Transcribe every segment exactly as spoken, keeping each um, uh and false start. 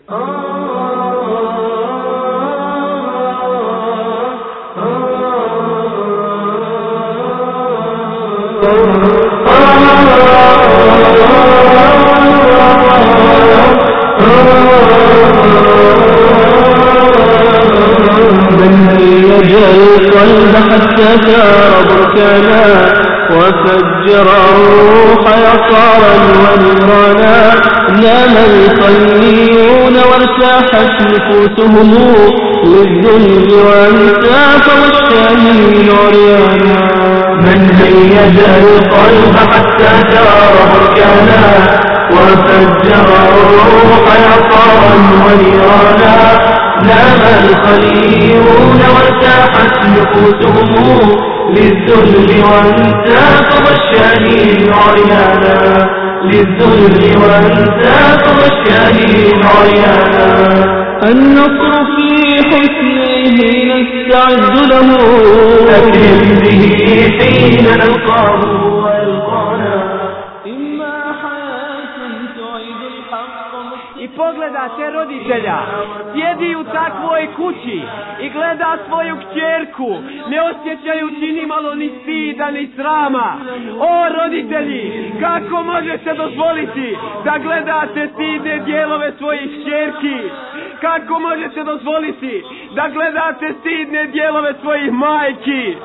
وفجر الروح يصارا ونيرانا نام الخليون وارتاحت نفوسهم للذل وانساف والشاهين عريانا من هيج القلب حتى دار بركانا وفجر الروح يصارا ونيرانا نام الخليون وارتاحت نفوسهم للذل وانساق والشاهين عريانا للذل وانساق والشاهين عريانا النصر في حسنه نستعد له أكرم به حين نلقاه ويلقانا إما حياة تعيد الحق. I pogledate roditelja, sjedi u takvoj kući i gleda svoju kćerku, ne osjećajući ni malo ni stida ni srama. O roditelji, kako možete dozvoliti da gledate stidne dijelove svojih kćerki? Kako možete dozvoliti da gledate stidne dijelove svojih majki?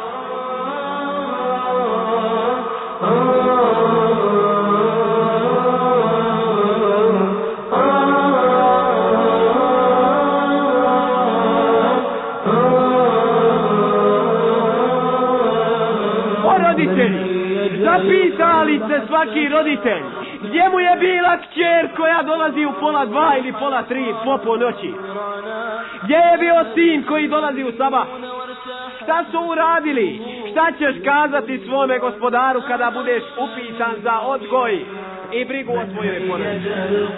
Zapitali se svaki roditelj gdje mu je bila kćer koja dolazi u pola dva ili pola tri po ponoći? Gdje je bio sin koji dolazi u sabah? Šta su uradili? Šta ćeš kazati svome gospodaru kada budeš upitan za odgoj i brigu o svojoj porodici?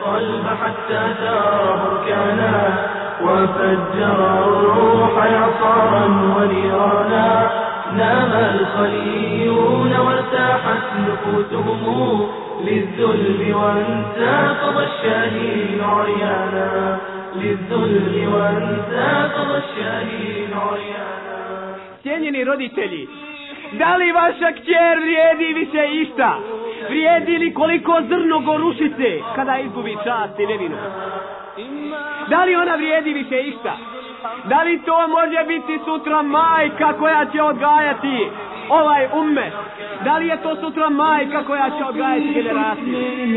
نام الخليون وارتاحت نفوسهم للذل وانساق الشاهين عريانا للذل وانساق الشاهين عريانا. Cijenjeni roditelji, da li vaša kćer vrijedi više išta? Vrijedi li koliko zrno gorušice kada izgubi čast i nevinost? Da li ona vrijedi više išta? Da li to može biti sutra majka koja će odgajati ovaj ummet? Da li je to sutra majka koja će odgajati generaciju?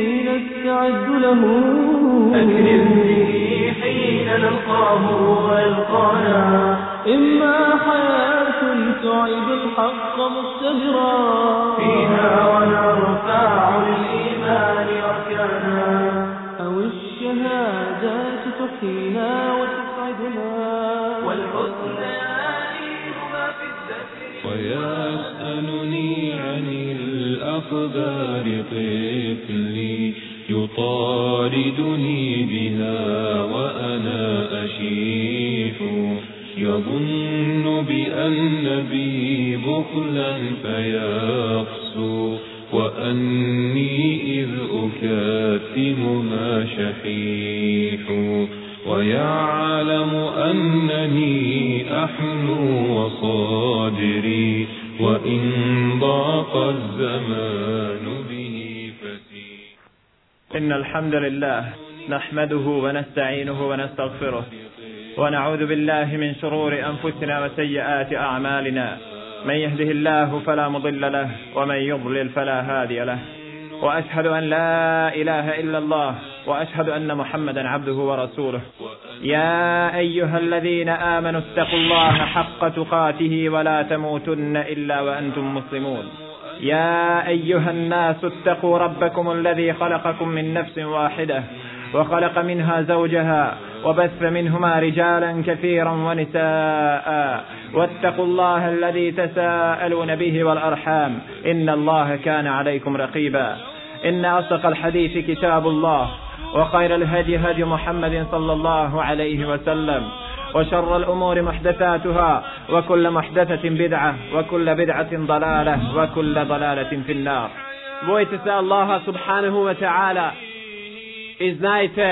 إما حياة تعيد الحق مستجرا فيها ونرفع للإيمان أركانا أو الشهادات تحيينا وتسعدنا والحسن ياليهما في الذكر ويسألني عن الأخبار طفلي يطاردني بها وأنا أشيح يظن بأن بي بخلا فيقسو وأني إذ أكاتمها شحيح ويعلم أنني أحلو وصادري وإن ضاق الزمان به فسيح. إن الحمد لله نحمده ونستعينه ونستغفره ونعوذ بالله من شرور أنفسنا وسيئات أعمالنا من يهده الله فلا مضل له ومن يضلل فلا هادي له وأشهد أن لا إله إلا الله وأشهد أن محمدا عبده ورسوله. يا أيها الذين آمنوا اتقوا الله حق تقاته ولا تموتن إلا وأنتم مسلمون. يا أيها الناس اتقوا ربكم الذي خلقكم من نفس واحدة وخلق منها زوجها وبث منهما رجالا كثيرا ونساء واتقوا الله الذي تساءلون به والأرحام إن الله كان عليكم رقيبا. إن أصدق الحديث كتاب الله وخير الهدي هدي محمد صلى الله عليه وسلم وشر الأمور محدثاتها وكل محدثة بدعة وكل بدعة ضلالة وكل ضلالة في النار. Bojte se Allaha subhanahu wa ta'ala i znajte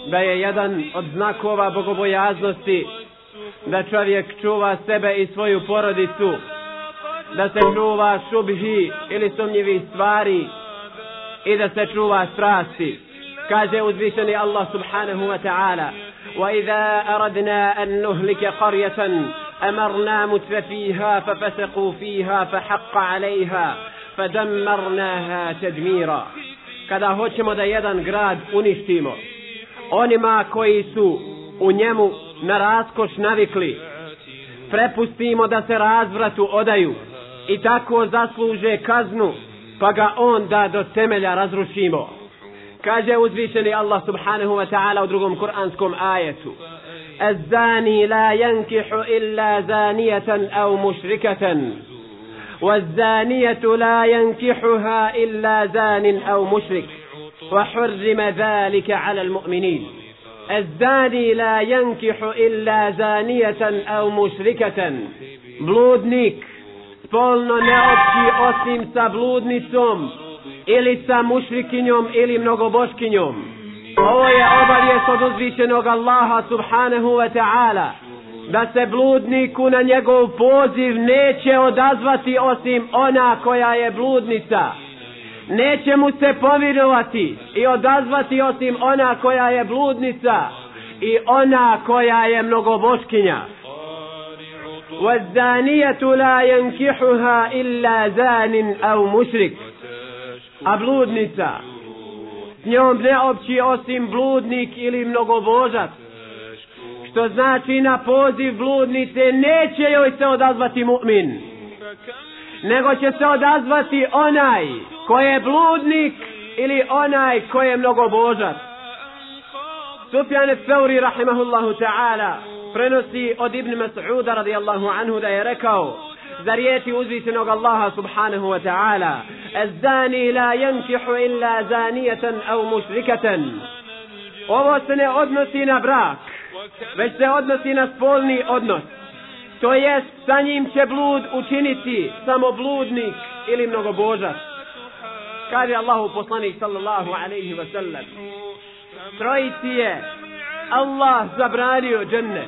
da je jedan od znakova bogobojaznosti da čovjek čuva sebe i svoju porodicu, da se čuva šubhi ili sumnjivih stvari i da se čuva strasti. Kaže uzvišeni Allah subhanahu wa ta'ala: وَإِذَا أَرَدْنَا أَن نُهْلِكَ قَرْيَةً أَمَرْنَا مُتْرَ فِيهَا فَفَسَقُوا فِيهَا فَحَقَّ عَلَيْهَا فَدَمَّرْنَاهَا تَدْمِيرًا. Kada hoćemo da jedan grad uništimo, onima koji su u njemu na raskoš navikli, prepustimo da se razvratu odaju i tako zasluže kaznu, pa ga onda do temelja razrušimo. Kaže uzvišeni Allah subhanahu wa ta'ala u drugom kuranskom ajetu: الزاني لا ينكح إلا زانية أو مشركة والزانية لا ينكحها إلا زان أو مشرك وحرم ذلك على المؤمنين. الزاني لا ينكح إلا زانية أو مشركة. Bludnik spolno ne opći osim sa bludnicom ili sa mušrikinjom ili mnogoboškinjom. Ovo je obavijest od uzvišenog Allaha subhanahu wa ta'ala da se bludniku na njegov poziv neće odazvati osim ona koja je bludnica. Neće mu se povjerovati i odazvati osim ona koja je bludnica i ona koja je mnogoboškinja. وَالزَّانِيَةُ لَا يَنْكِحُهَا إِلَّا زَانٍ أَوْ مُشْرِكٍ. A bludnica, s njom ne opći osim bludnik ili mnogobožac, što znači na poziv bludnice neće joj se odazvati mu'min, nego će se odazvati onaj ko je bludnik ili onaj ko je mnogobožac. Sufjan al-Thawri rahimahullahu ta'ala prenosi od Ibn Mas'uda radijallahu anhu da je rekao za riječi uzvišenog Allaha subhanahu wa ta'ala: الزاني لا ينكح إلا زانية أو مشركة. Ovo se ne odnosi na brak, već se odnosi na spolni odnos. To jest, sa njim će blud učiniti samo bludnik ili mnogobožac. Kaže Allahu poslanik sallallahu alaihi wa sallam: trojici je Allah zabranio džennet: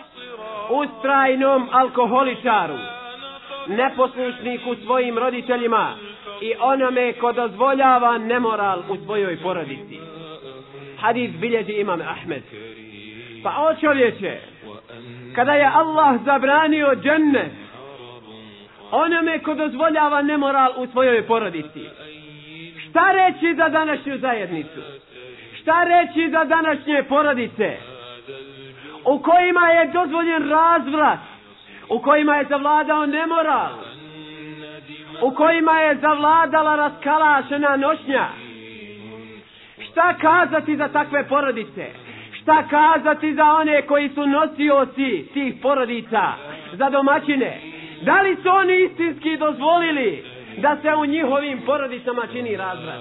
ustrajnom alkoholičaru, neposlušniku svojim roditeljima i onome ko dozvoljava nemoral u svojoj porodici. Hadis bilježi imam Ahmed. Pa o čovječe, kada je Allah zabranio džennet onome ko dozvoljava nemoral u svojoj porodici, šta reći za današnju zajednicu? Šta reći za današnje porodice u kojima je dozvoljen razvrat, u kojima je zavladao nemoral, u kojima je zavladala raskalašena nošnja? Šta kazati za takve porodice? Šta kazati za one koji su nosioci tih porodica, za domaćine? Da li su oni istinski dozvolili da se u njihovim porodicama čini razvrat?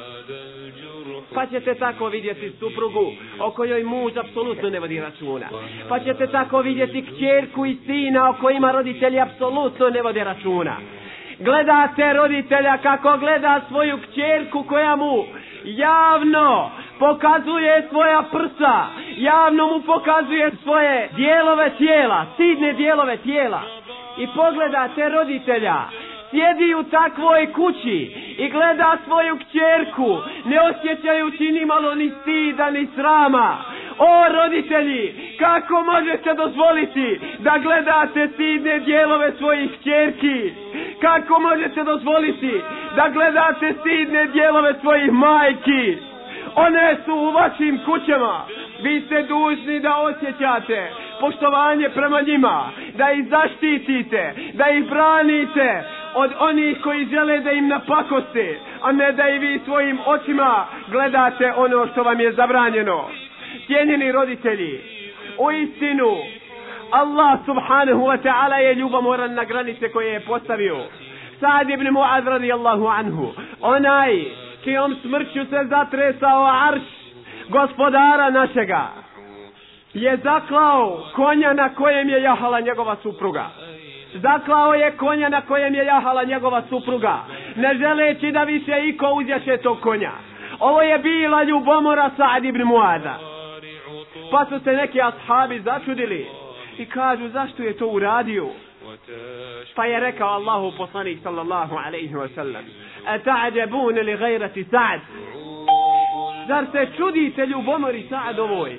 Pa ćete tako vidjeti suprugu o kojoj muž apsolutno ne vodi računa. Pa ćete tako vidjeti kćerku i sina o kojima roditelji apsolutno ne vode računa. Gledate roditelja kako gleda svoju kćerku koja mu javno pokazuje svoja prsa, javno mu pokazuje svoje dijelove tijela, stidne dijelove tijela. I pogledate roditelja, sjedi u takvoj kući i gleda svoju kćerku, ne osjećajući ni malo ni stida ni srama. O roditelji, kako možete dozvoliti da gledate stidne dijelove svojih kćerki? Kako možete dozvoliti da gledate stidne dijelove svojih majki? One su u vašim kućama. Vi ste dužni da osjećate poštovanje prema njima, da ih zaštitite, da ih branite od onih koji žele da im napakoste, a ne da i vi svojim očima gledate ono što vam je zabranjeno. Cijenjeni roditelji, u istinu Allah subhanahu wa ta'ala je ljubomoran na granice koje je postavio. Sa'd ibn Mu'adh radijallahu anhu, onaj čijom smrću se zatresao arš gospodara našega, je zaklao konja na kojem je jahala njegova supruga. Zaklao je konja na kojem je jahala njegova supruga, ne želeći da više iko uzjaše tog konja. Ovo je bila ljubomora Sa'd ibn Mu'adha. Pa su se neki ashabi začudili i kažu zašto je to uradio. Pa je rekao Allahu poslanik sallallahu alejhi ve sellem: "Ata'jabun li ghayrati Sa'd?" Zar se čudite ljubomori Sa'dovoj?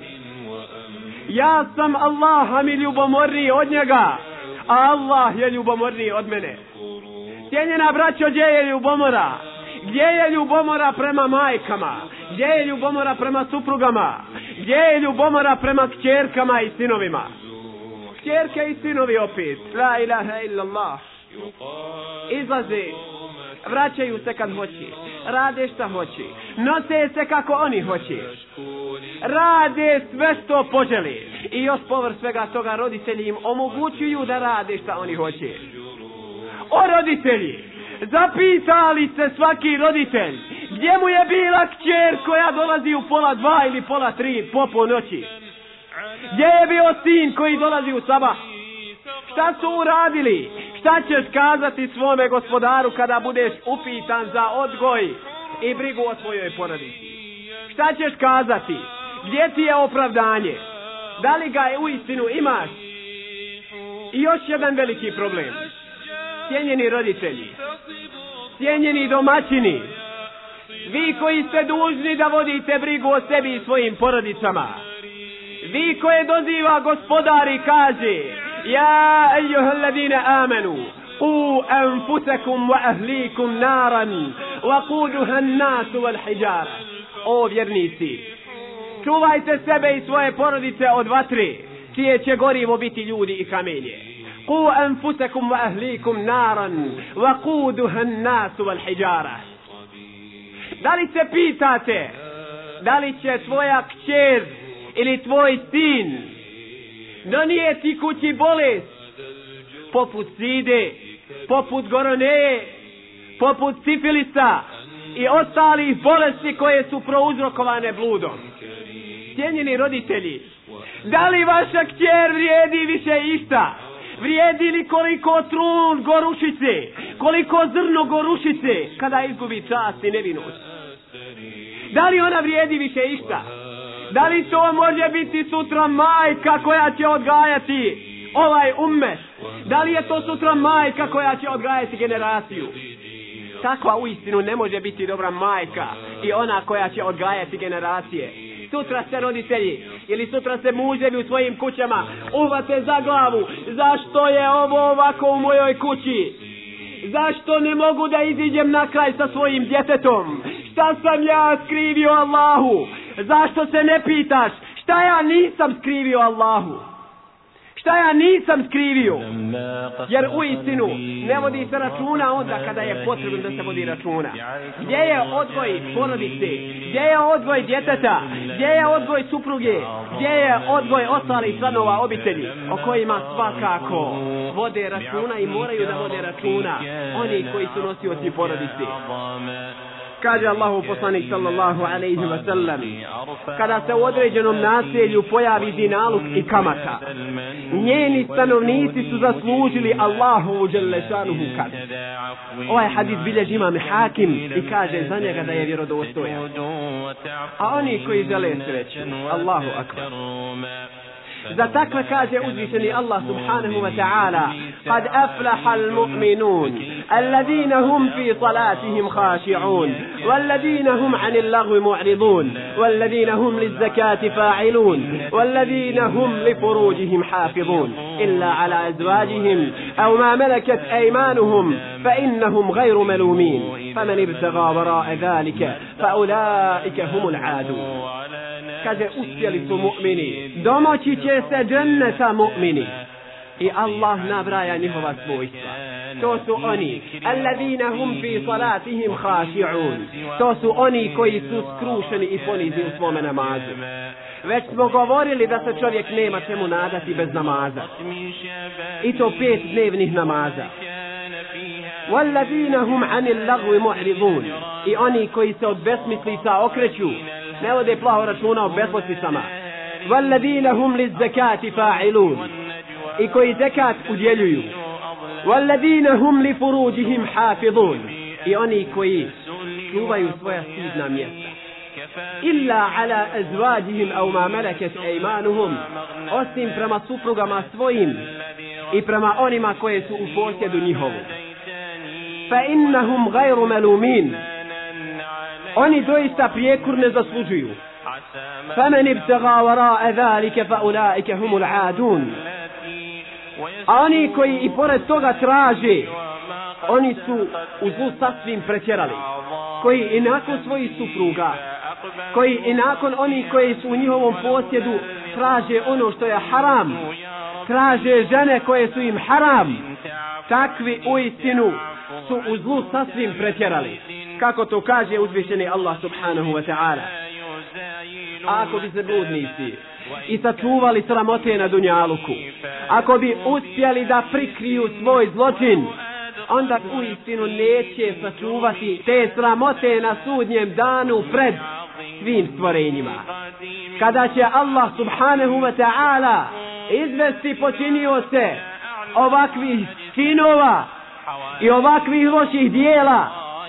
Ja sam Allaha mi ljubomorniji od njega, a Allah je ljubomorniji od mene. Cijenjena braćo, gdje je ljubomora? Gdje je ljubomora prema majkama? Gdje je ljubomora prema suprugama? Gdje je ljubomora prema kćerkama i sinovima? Kćerke i sinovi opet, la ilaha illallah, izlaze, vraćaju se kad hoće, rade šta hoće, nose se kako oni hoće, rade sve što požele i još povrh svega toga roditelji im omogućuju da rade šta oni hoće. O roditelji, zapitali se svaki roditelj gdje mu je bila kćer koja dolazi u pola dva ili pola tri po ponoći? Gdje je bio sin koji dolazi u sabah? Šta su uradili? Šta ćeš kazati svome gospodaru kada budeš upitan za odgoj i brigu o svojoj porodici? Šta ćeš kazati? Gdje ti je opravdanje? Da li ga je uistinu imaš? I još jedan veliki problem. Cijenjeni roditelji, cijenjeni domaćini, vi koji ste dužni da vodite brigu o sebi i svojim porodicama, vi koje doziva gospodar i kaže: Ja ejuhalladine amenu u anfusakum wa ahlikum naran wa quduha an-nasu wal hijara. O vjernici, čuvajte sebe i svoje porodice od vatre, čije će gorivo biti ljudi i kamenje. Qu anfusakum wa ahlikum naran wa quduha an-nasu wal hijara. Da li se pitate da li će tvoja kćer ili tvoj sin donijeti kući bolest poput side, poput goroneje, poput sifilisa i ostalih bolesti koje su prouzrokovane bludom? Cijenjeni roditelji, da li vaša kćer vrijedi više išta? Vrijedi li koliko trun gorušice, koliko zrno gorušice kada izgubi čast i nevinost? Da li ona vrijedi više išta? Da li to može biti sutra majka koja će odgajati ovaj ummet? Da li je to sutra majka koja će odgajati generaciju? Takva uistinu ne može biti dobra majka i ona koja će odgajati generacije. Sutra se roditelji ili sutra se muževi u svojim kućama uvate za glavu: zašto je ovo ovako u mojoj kući? Zašto ne mogu da iziđem na kraj sa svojim djetetom? Šta sam ja skrivio Allahu? Zašto se ne pitaš šta ja nisam skrivio Allahu? Šta ja nisam skrivio? Jer uistinu ne vodi se računa onda kada je potrebno da se vodi računa. Gdje je odgoj porodice? Gdje je odgoj djeteta? Gdje je odgoj supruge? Gdje je odgoj ostalih članova obitelji o kojima svakako vode računa i moraju da vode računa oni koji su nosioci porodice? Kaže Allahu poslanik sallallahu alejhi ve sellem: kada se u određenom naselju pojavi dinaluk i kamata, njeni stanovnici su zaslužili Allahu dželle šanuhu kaznu. Ovaj hadis bilježi imam Hakim i kaže za njega da je vjerodostojan. A oni koji žele sreću, Allahu akbar. Za takve kaže uzvišeni Allah subhanahu wa ta'ala: قد أفلح المؤمنون الذين هم في صلاتهم خاشعون والذين هم عن اللغو معرضون والذين هم للزكاة فاعلون والذين هم لفروجهم حافظون إلا على أزواجهم أو ما ملكت أيمانهم فإنهم غير ملومين فمن ابتغى وراء ذلك فأولئك هم العادون. Kaže, uspjeli su mu'mini, domoći će se dženneta mu'mini. I Allah nabraja njihova svojstva. To su oni alladina hum fi salatihim khashi'un. To su oni koji su skrušeni i ponizni u svome namazu. Već smo govorili da se čovjek nema čemu nadati bez namaza. I to pet dnevnih namaza. Walladina hum anil lagwi mu'ridun. I oni koji se od besmislica okreću, ne vode plaho računa o besposlicama. Walladina hum liz zakati fa'ilun. I koji zekat udjeljuju. Walladina hum li furuđihim hafidun. I oni koji čuvaju svoja stidna mjesta. illa ala azwajihim aw ma malakat aymanuhum, osim prema suprugama svojim i prema onima koje su u posjedu njihovu. Fa innahum gajru malumin, oni doista prijekur ne zaslužuju. Faman ibtaga wara'a zalika fa ulaika humul adun, a oni koji i pored toga traže, oni su u zlu sasvim pretjerali, koji i nakon svojih supruga, koji i nakon onih koji su u njihovom posjedu traže ono što je haram, traže žene koje su im haram, takvi uistinu su u zlu sasvim pretjerali, kako to kaže uzvišeni Allah subhanahu wa ta'ala. A ako bi se bludnici i sačuvali sramote na dunjaluku, ako bi uspjeli da prikriju svoj zločin, onda uistinu neće sačuvati te sramote na sudnjem danu pred svim stvorenjima. Kada će Allah subhanahu wa ta'ala izvesti počinioce ovakvih činova i ovakvih loših dijela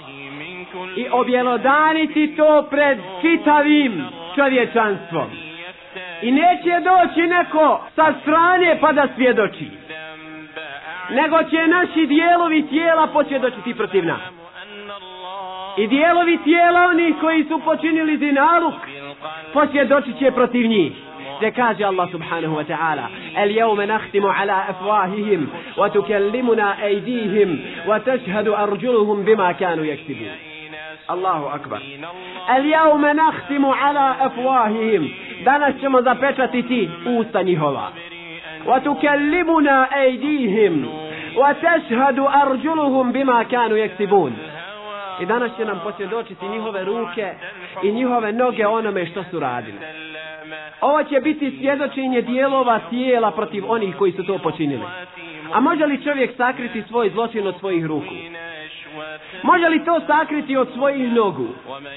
i objelodaniti to pred čitavim čovječanstvom. I neće doći neko sa strane pa da svjedoči, nego će naši dijelovi tijela posvjedočiti protiv nas. I dijelovi tijela onih koji su počinili zinaluk posvjedočit će protiv njih. Te kaže Allah subhanahu wa ta'ala: El jevme nahtimu ala afwahihim wa tukellimuna ejdihim wa tashhadu arjuluhum bima kanu yaktibun. Allahu akbar. El jevme nahtimu ala afwahihim, danas ćemo zapečatiti usta njihova. Wa tukellimuna ejdihim wa tashhadu arjuluhum bima kanu yaktibun. I danas će nam posvjedočiti njihove ruke i njihove noge onome što su radili. Ovo će biti svjedočenje dijelova tijela protiv onih koji su to počinili. A može li čovjek sakriti svoj zločin od svojih ruku? Može li to sakriti od svojih nogu?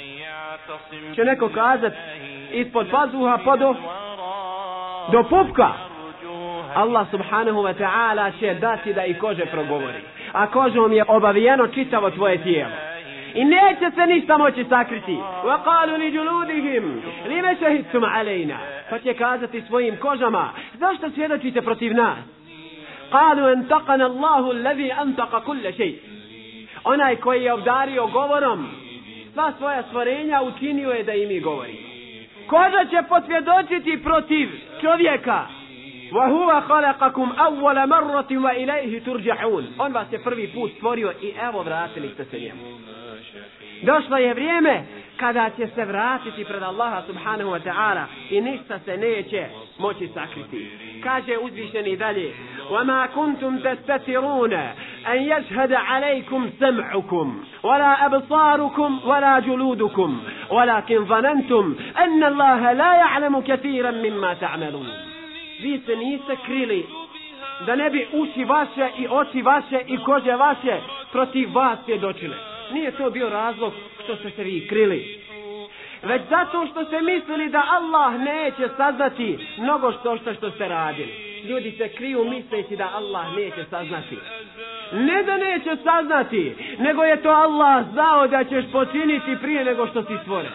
Će neko kazati ispod pazuha pa do, do pupka. Allah subhanahu wa ta'ala će dati da i kože progovori. A kožom je obavijeno čitavo tvoje tijelo. I neće se ništa moći sakriti. وَقَالُوا لِجُلُودِهِمْ لِمَ شَهِدْتُمْ عَلَيْنَا, pa će kazati svojim kožama: zašto svjedočite protiv nas? قَالُوا أَنْتَقَنَ اللَّهُ الَّذِي أَنْتَقَ كُلَّ شَيْءٍ, onaj koji je obdario govorom sva svoja stvorenja, učinio je da i mi govorimo. Koža će posvjedočiti protiv čovjeka: وَهُوَ خَلَقَكُمْ أَوَّلَ مَرَّةٍ وَإِلَيْهِ تُرْجَعُونَ, on vas je prvi put stvorio i evo vratili ste se njemu. Došlo je vrijeme kada će se vratiti pred Allaha subhanahu wa ta'ala i ništa se neće moći sakriti. Kaže uzvišeni dalje: وَمَا كُنْتُمْ تَسْتَتِرُونَ أَنْ يَشْهَدَ عَلَيْكُمْ سَمْعُكُمْ وَلَا أَبْصَارُكُمْ وَلَا جُلُودُكُمْ وَلَكِنْ ظَنَنْتُمْ أَنَّ اللَّهَ لَا يَعْلَمُ كَثِيرًا مِمَّا تَعْمَلُونَ. Vi se niste krili da ne bi uši vaše i oči vaše i kože vaše protiv vas svjedočile. Nije to bio razlog što ste se vi krili, već zato što ste mislili da Allah neće saznati mnogo što što, što ste radili. Ljudi se kriju misleći da Allah neće saznati. Ne da neće saznati, nego je to Allah znao da ćeš počiniti prije nego što si stvoren.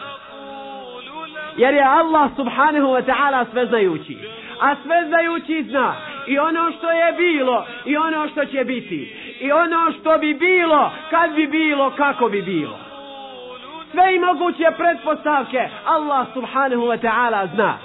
Jer je Allah subhanahu wa ta'ala sveznajući. A sveznajući zna i ono što je bilo i ono što će biti. I ono što bi bilo, kad bi bilo, kako bi bilo. Sve i moguće pretpostavke Allah subhanahu wa ta'ala zna.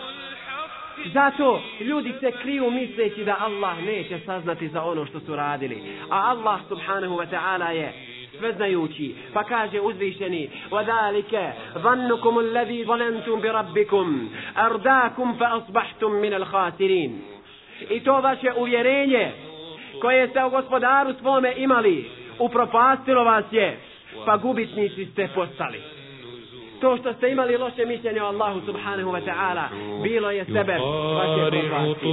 Zato ljudi se kriju misleći da Allah neće saznati za ono što su radili. A Allah subhanahu wa ta'ala je sveznajući. Pa kaže uzvišeni: وَذَلِكَ ظَنُّكُمُ الَّذِي ظَنَنْتُمْ بِرَبِّكُمْ أَرْدَاكُمْ فَأَصْبَحْتُمْ مِنَ الْخَاسِرِينَ. I to vaše uvjerenje koje ste u gospodaru svome imali, upropastilo vas je, pa gubitnici ste postali. To što ste imali loše mišljenje o Allahu subhanahu wa ta'ala bilo je sebe vaše propasti.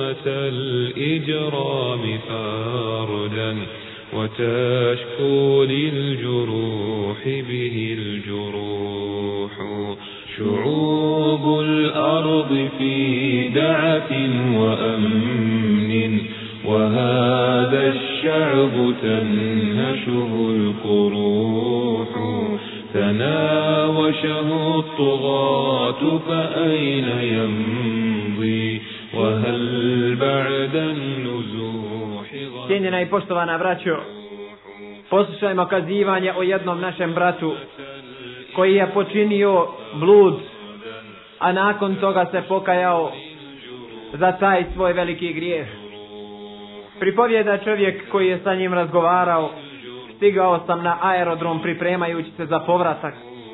وتشكو للجروح به الجروح شعوب الأرض في دعة وأمن وهذا الشعب تنهشه القروح تناوشه الطغاة الصراط فأين يمضي وهل بعد النزوح. Cijenjena i poštovana braćo, poslušajmo kazivanje o jednom našem bratu koji je počinio blud, a nakon toga se pokajao za taj svoj veliki grijeh. Pripovjeda čovjek koji je sa njim razgovarao: stigao sam na aerodrom pripremajući se za povratak.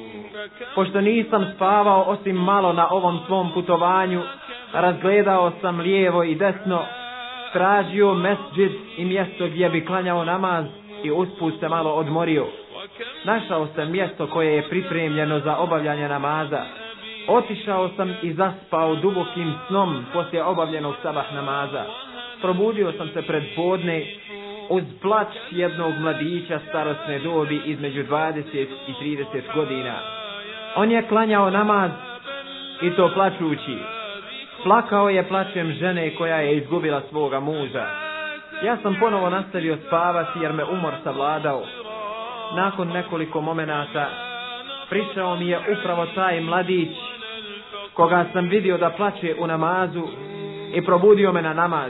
Pošto nisam spavao osim malo na ovom svom putovanju, razgledao sam lijevo i desno, tražio mesdžid i mjesto gdje bi klanjao namaz i usput se malo odmorio. Našao sam mjesto koje je pripremljeno za obavljanje namaza. Otišao sam i zaspao dubokim snom poslije obavljenog sabah namaza. Probudio sam se pred podne uz plač jednog mladića starosne dobi između dvadeset i trideset godina. On je klanjao namaz i to plačući. Plakao je plačem žene koja je izgubila svoga muža. Ja sam ponovo nastavio spavati jer me umor savladao. Nakon nekoliko momenata prišao mi je upravo taj mladić koga sam vidio da plače u namazu i probudio me na namaz.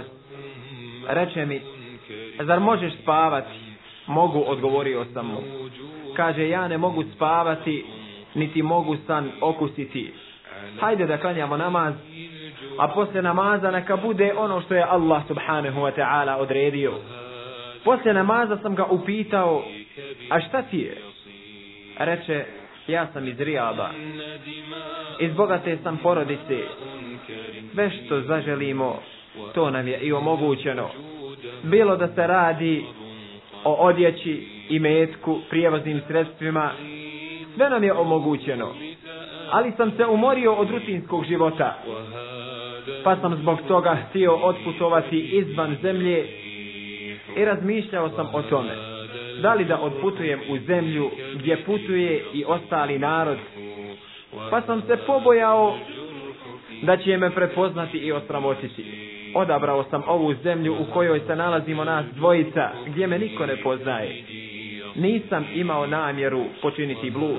Reče mi: zar možeš spavati? Mogu, odgovorio sam mu. Kaže: ja ne mogu spavati, niti mogu san okusiti. Hajde da klanjamo namaz, a poslije namaza neka bude ono što je Allah subhanahu wa ta'ala odredio. Poslije namaza sam ga upitao: a šta ti je? Reče: ja sam iz Rijada, iz bogate sam porodice. Sve što zaželimo, to nam je i omogućeno. Bilo da se radi o odjeći, imetku, prijevoznim sredstvima, sve nam je omogućeno. Ali sam se umorio od rutinskog života, pa sam zbog toga htio otputovati izvan zemlje i razmišljao sam o tome, da li da otputujem u zemlju gdje putuje i ostali narod. Pa sam se pobojao da će me prepoznati i osramotiti. Odabrao sam ovu zemlju u kojoj se nalazimo nas dvojica, gdje me niko ne poznaje. Nisam imao namjeru počiniti blud,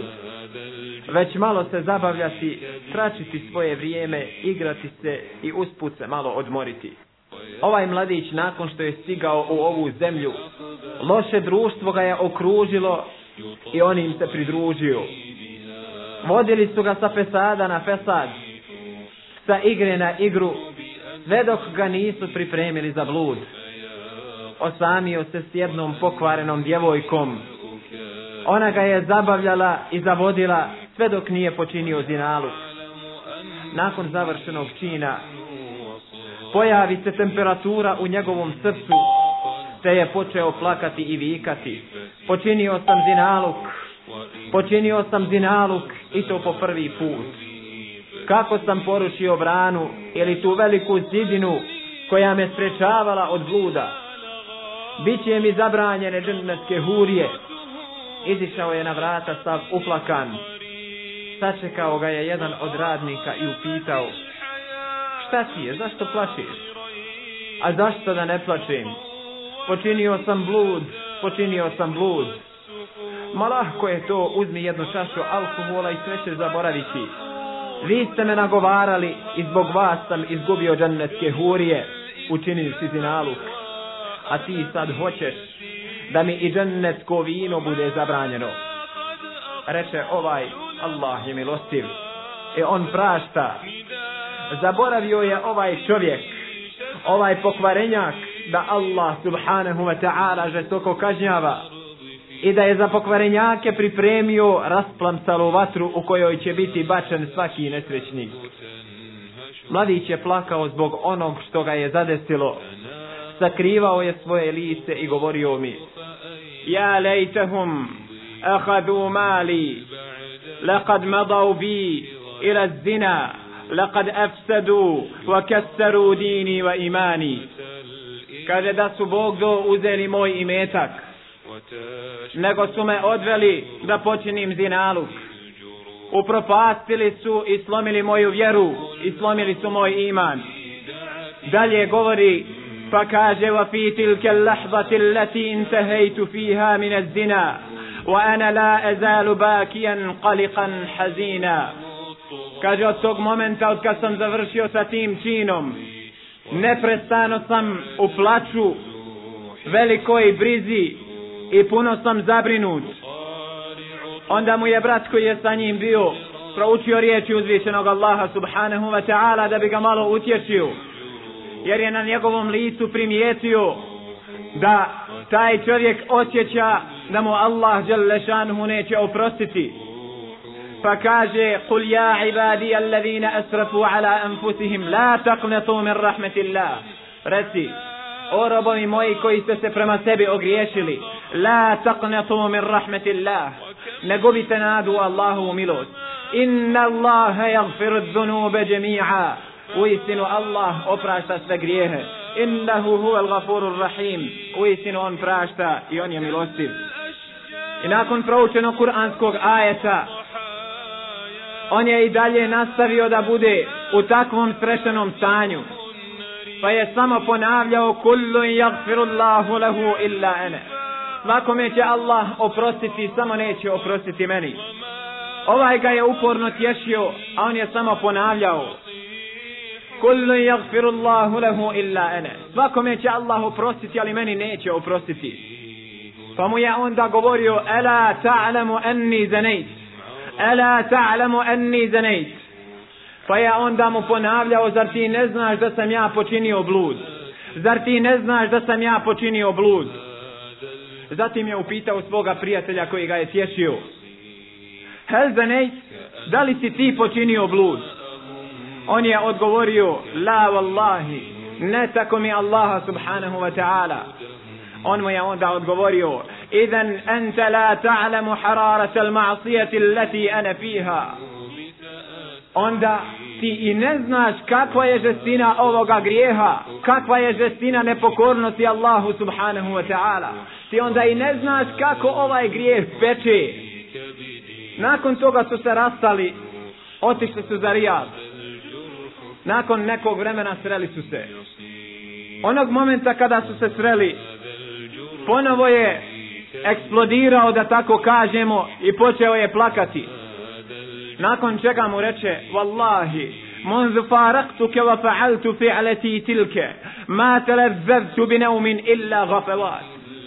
već malo se zabavljati, tračiti svoje vrijeme, igrati se i usput se malo odmoriti. Ovaj mladić, nakon što je stigao u ovu zemlju, loše društvo ga je okružilo i on im se pridružio. Vodili su ga sa fesada na fesad, sa igre na igru, sve dok ga nisu pripremili za blud. Osamio se s jednom pokvarenom djevojkom. Ona ga je zabavljala i zavodila sve dok nije počinio zinaluk. Nakon završenog čina pojavi se temperatura u njegovom srcu, te je počeo plakati i vikati: počinio sam zinaluk, počinio sam zinaluk i to po prvi put. Kako sam porušio branu ili tu veliku zidinu koja me sprečavala od bluda. Biće mi zabranjene džennetske hurije. Izišao je na vrata sav uplakan. Sačekao ga je jedan od radnika i upitao: šta ti je, zašto plačeš? A zašto da ne plačem? Počinio sam blud, počinio sam blud. Ma lahko je to, uzmi jednu čašu alkohola i sve ćeš zaboraviti. Vi ste me nagovarali i zbog vas sam izgubio džennetske hurije, učinili si zinaluk. A ti sad hoćeš da mi i džennetsko vino bude zabranjeno. Reče ovaj: Allah je milostiv i on prašta. Zaboravio je ovaj čovjek, ovaj pokvarenjak, da Allah subhanahu wa ta'ala žestoko kažnjava i da je za pokvarenjake pripremio rasplamsalu vatru u kojoj će biti bačen svaki nesrećnik. Mladić je plakao zbog onog što ga je zadesilo. Sakrivao je svoje lice i govorio mi: ja lejtehum ahadu mali, laqad madau bi ila zina, laqad afsadu wa kassaru dini wa imani. Kaže da su Bog do uzeli moj imetak, nego su me odveli da počinim zinaluk. Upropastili su i slomili moju vjeru i slomili su moj iman. Dalje govori, pa kaže: wa fi tilka al-lahzati allati intahaytu fiha min az-zina wa ana la azalu bakiyan qaliqan hazina. Kaže, od tog momenta od kad sam završio sa tim činom, neprestano sam u plaču, velikoj brizi i puno sam zabrinut. Onda mu je brat koji je sa njim bio proučio riječi uzvišenog Allaha subhanahu wa ta'ala da bi ga malo utješio, jer je na njegovom licu primijetio da taj čovjek osjeća da mu Allah dželle šanuhu neće oprostiti. Pa kaže: "Kul ja ibadi alladhina asrafu ala anfusihim la taqnatu min rahmatillah." Reci, o robovi moji koji ste se prema sebi ogriješili, la taqnatu min rahmatillah, ne gubite nadu u Allahovu milost. Inna Allaha yaghfiru dhunuba jami'a, uistinu Allah oprašta sve grijehe. Innahu huwal ghafurur rahim, uistinu on prašta i on je milostiv. I nakon proučenog kuranskog ajeta, on je i dalje nastavio da bude u takvom srećenom stanju, pa je samo ponavljao: "Kullu yaghfirullahu lahu illa ana." Svakome će Allah oprostiti, samo neće oprostiti meni. Ovaj ga je uporno tješio, a on je samo ponavljao: "Kullu yaghfirullahu lahu illa ana." Svakome će Allah oprostiti, ali meni neće oprostiti. Pa mu je onda govorio: "Ela ta'lamu anni zanayt, ela ta'lamu anni zanayt." Pa je onda mu ponavljao: "Zar ti ne znaš da sam ja počinio blud? Zar ti ne znaš da sam ja počinio blud?" Zatim je upitao svoga prijatelja koji ga je tješio: "Hel zanayt, da li si ti počinio blud?" On je odgovorio: "La wallahi, ne tako mi Allaha subhanahu wa ta'ala." On mu je onda odgovorio: "Idan anta la ta'lamu hararata al-ma'siyati allati ana fiha." Onda ti i ne znaš kakva je žestina ovoga grijeha, kakva je žestina nepokornosti Allahu subhanahu wa ta'ala. Ti onda i ne znaš kako ovaj grijeh peče. Nakon toga su se rastali, otišli su za Rijad. Nakon nekog vremena sreli su se. Onog momenta kada su se sreli, ponovo je eksplodirao, da tako kažemo, i počeo je plakati. Nakon čega mu reče: "Wallahi, منذ فارقتك وفعلت فعلتي تلك ما تلذذت بنوم إلا غفوات."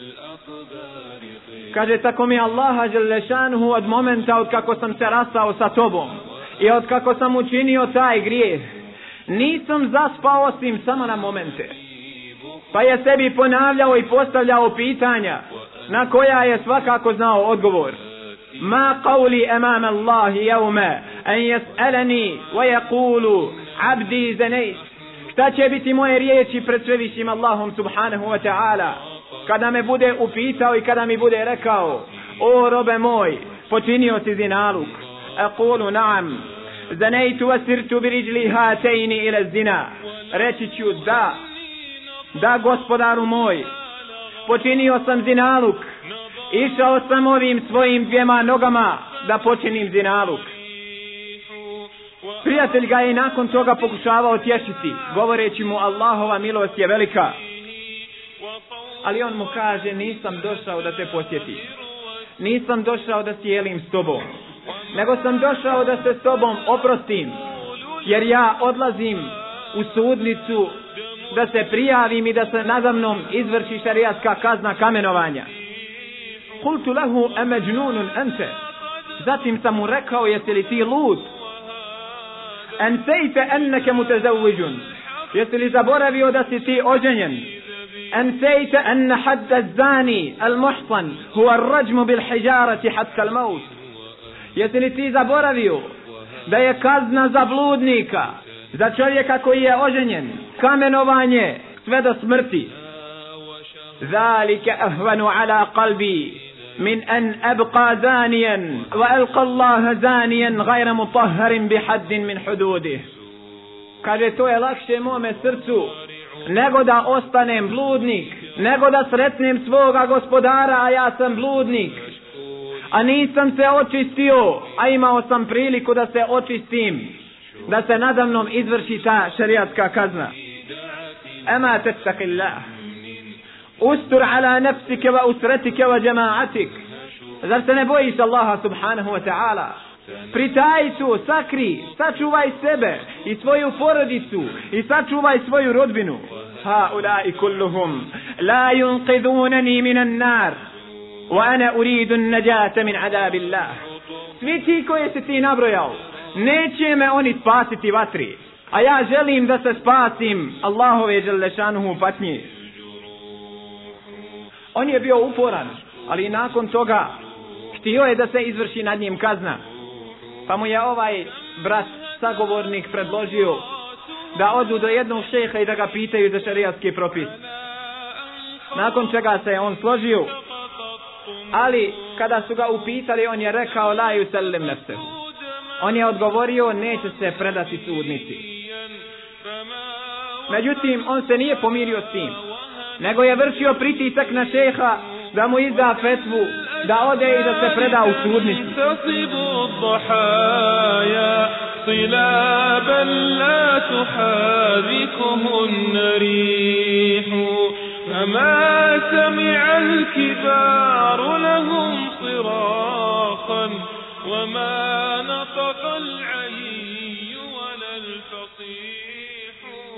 Kaže, tako mi Allaha dželle šanuhu, od momenta od kako sam se rastao sa tobom i od kako sam učinio taj grijeh, nisam zaspao osim samo na momente. Pa je sebi ponavljao i postavljao pitanja na koja je svakako znao odgovor. Ma qawli amama Allahi yawma an yas'alani wa yaqulu abdi zanayt. Šta će biti moje riječi pred svevišnjim Allahom subhanahu wa ta'ala kada me bude upitao i kada mi bude rekao: "O robe moj, počinio si zinaluk." Aqulu na'am, zanaytu wa sirtu bi rijli hatayn ila zina. Reći ću: da, da gospodaru moj, počinio sam zinaluk, išao sam ovim svojim dvijema nogama da počinim zinaluk. Prijatelj ga je nakon toga pokušavao tješiti, govoreći mu: Allahova milost je velika. Ali on mu kaže: nisam došao da te posjetim, nisam došao da sjelim s tobom, nego sam došao da se s tobom oprostim, jer ja odlazim u sudnicu da se prijavim i da se nadamnom izvrši šerijatska kazna kamenovanja. Kultu lahu amajnunun ante. Zatim sam mu rekao: jesi li ti lud? Ansejte enneke mutazawwijun. Jesi li zaboravio da si ti oženjen? Ansejte enne hadda zani al muhsan huwa ar-rajmu bil hijarati hatta al maut. Jesi li ti zaboravio da je kazna za bludnika, za čovjeka koji je oženjen, kamenovanje sve do smrti? Zalika ahvanu ala qalbi min an abqa zaniyan wa alqa Allah zaniyan ghayra mutahharin bi haddin min hududih. Kaže, to je lakše mome srcu nego da ostanem bludnik, nego da sretnem svoga gospodara, a ja sam bludnik, a nisam se očistio, a imao sam priliku da se očistim, da se nadamnom izvrši ta šerijatska kazna. Ama tattaqillah, ustur ala nafsike wa usretike wa jama'atik. Zar se ne bojiš Allaha subhanahu wa ta'ala Pritajicu, sakri, sačuvaj sebe i svoju porodicu i sačuvaj svoju rodbinu. Ha ulai kulluhum la yunqidunani minan nar wa ana uridu an-najata min adabillah. Svi ti koje se ti nabrojao, neće me oni spasiti vatri, a ja želim da se spasim Allahove dželle šanuhu patnje. On je bio uporan, ali nakon toga htio je da se izvrši nad njim kazna. Pa mu je ovaj brat, sagovornik, predložio da odu do jednog šeha i da ga pitaju za šerijatski propis. Nakon čega se je on složio, ali kada su ga upitali, on je rekao la yusallim nafsehu. On je odgovorio neće se predati sudnici. Međutim, on se nije pomirio s tim, nego je vršio pritisak na šeha da mu izda fetvu da ode i da se preda u sudnici. صلابا لا تحاذكهن ريح فما سمع الكبار لهم صراخا وما نطق العلي ولا الفصيح.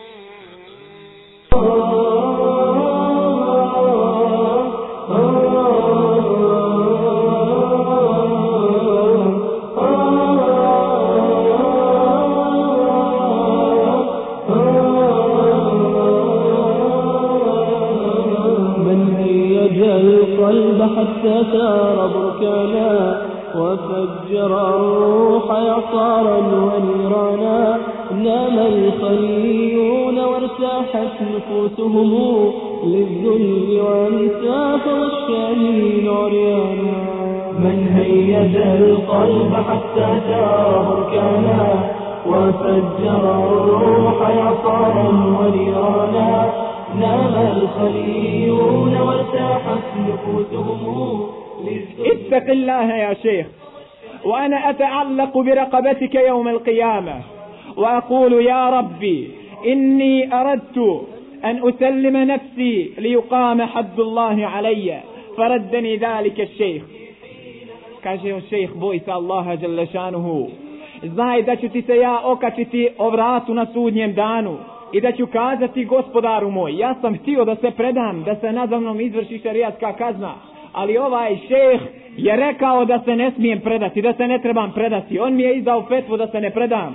حتى سار بركانا وفجر الروح يصارا ونيرانا نام الخليون وارتاحت نفوسهم للذل وانساف والشاهين عريانا من هيج القلب حتى سار بركانا وفجر الروح يصارا ونيرانا نام الخليون وارتاحت نفوسهم. اتق الله يا شيخ، وأنا أتعلق برقبتك يوم القيامة وأقول يا ربي إني أردت أن أسلم نفسي ليقام حد الله علي فردني ذلك الشيخ. kaže on šejh, boj se Allaha dželle šanuhu, znaj da ću ti se ja okačiti o vratu na sudnjem danu i da ću kazati gospodaru moj, ja sam htio da se predam, da se nada mnom izvrši šerijatska kazna, ali ovaj šejh je rekao da se ne smijem predati, da se ne trebam predati, on mi je izdao fetvu da se ne predam.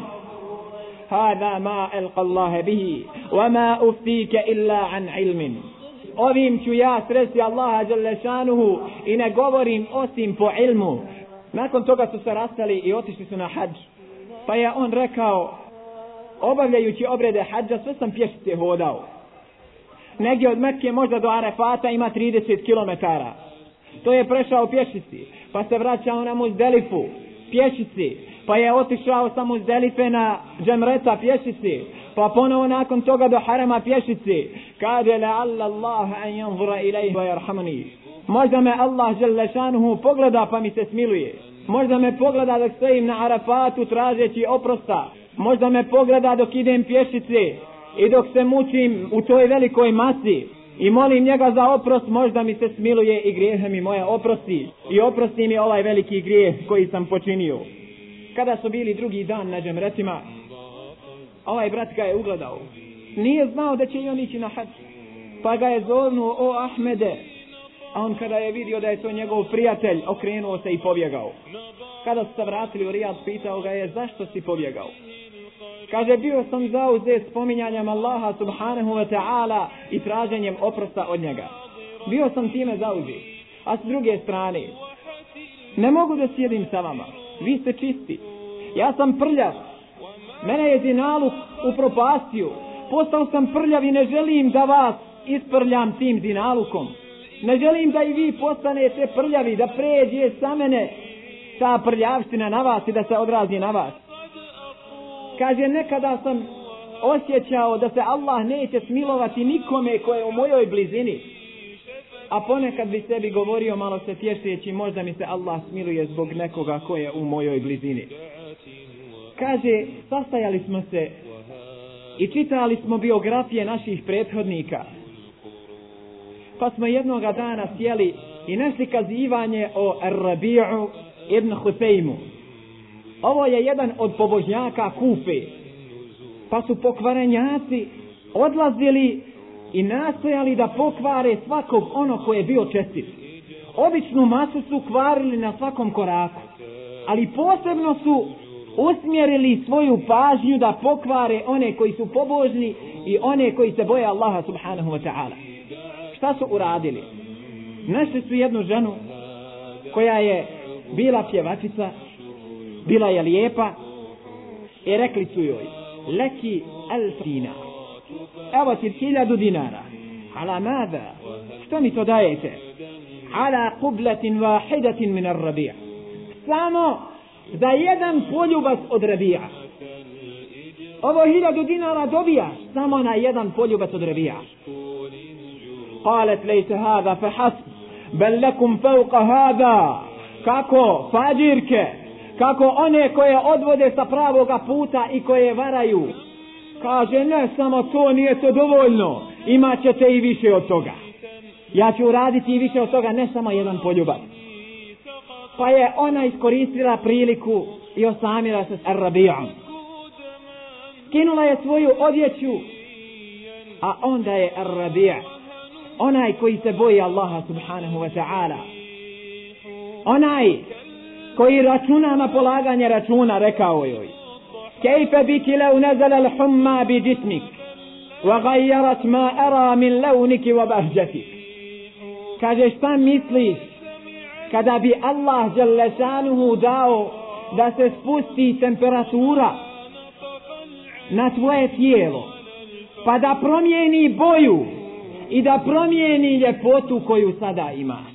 Hada ma alqa Allah bihi wa ma uftika illa an ilmin. Ovim ću ja sresti Allaha dželle šanuhu i ne govorim osim po ilmu. Nakon toga su se rastali i otišli su na hadž, pa je on rekao, obavljajući obrede hadža sve sam pješice hodao. Negdje od Mekke možda do Arefata ima trideset kilometara. To je prešao pješici, pa se vraćao na Muzdelifu pješici, pa je otišao sa Muzdelife na Džemreta pješici, pa ponovo nakon toga do Harema pješici. Kaže la'alla Allah an yanzura ilayhi wa yarhamani. Možda me Allah dželle šanuhu pogleda pa mi se smiluje. Možda me pogleda dok stojim na Arafatu tražeći oprosta. Možda me pogleda dok idem pješice i dok se mučim u toj velikoj masi i molim njega za oprost, možda mi se smiluje i grijehe mi moje oprosti i oprosti mi ovaj veliki grijeh koji sam počinio. Kada su bili drugi dan na Džemretima, ovaj brat ga je ugledao. Nije znao da će i on ići na hadž, pa ga je zovnuo, o Ahmede. A on kada je vidio da je to njegov prijatelj, okrenuo se i pobjegao. Kada su se vratili u Rijad, pitao ga je, zašto si pobjegao? Kaže, bio sam zauzet spominjanjem Allaha subhanahu wa ta'ala i traženjem oprosta od njega. Bio sam time zauzet. A s druge strane, ne mogu da sjedim sa vama. Vi ste čisti. Ja sam prljav. Mene je zinaluk upropastio. Postao sam prljav i ne želim da vas isprljam tim zinalukom. Ne želim da i vi postanete prljavi, da pređe sa mene ta prljavština na vas i da se odrazi na vas. Kaže, nekada sam osjećao da se Allah neće smilovati nikome koje je u mojoj blizini. A ponekad bi sebi govorio malo se tješeći, možda mi se Allah smiluje zbog nekoga koje je u mojoj blizini. Kaže, sastajali smo se i čitali smo biografije naših prethodnika. Pa smo jednoga dana sjeli i našli kazivanje o Rabi'u ibn Husaymu. Ovo je jedan od pobožnjaka Kufe. Pa su pokvarenjaci odlazili i nastojali da pokvare svakog ono ko je bio čestit. Običnu masu su kvarili na svakom koraku, ali posebno su usmjerili svoju pažnju da pokvare one koji su pobožni i one koji se boje Allaha subhanahu wa ta'ala. Šta su uradili? Našli su jednu ženu koja je bila pjevačica, bila je lijepa i rekli su joj: leki alf dinar, evo ti hiljadu dinara. Ala mada? Što mi to dajete? Ala kublatin vahidatin min ar-Rabi', samo za jedan poljubac od Rabija. Ovo hiljadu dinara dobijaš samo na jedan poljubac od Rabija. Qalet lejse hada fa hasb, bel lakum fauqa hada. Kako fađirke, kako one koje odvode sa pravoga puta i koje varaju. Kaže, ne samo to, nije to dovoljno, imat ćete i više od toga. Ja ću uraditi i više od toga, ne samo jedan poljubac. Pa je ona iskoristila priliku i osamila se s Ar-Rabi'om. Skinula je svoju odjeću, a onda je Ar-Rabi', onaj koji se boji Allaha subhanahu wa ta'ala, onaj koji računa na polaganje računa, rekao joj: kejfe biki lau nazala l'humma bi jismik wa gajjarat ma ara min launiki wa bahđatik. Kaže, šta misliš kada bi Allah dželle šanuhu dao da se spusti temperatura na tvoje tijelo, pa da promijeni boju i da promijeni ljepotu koju sada imaš?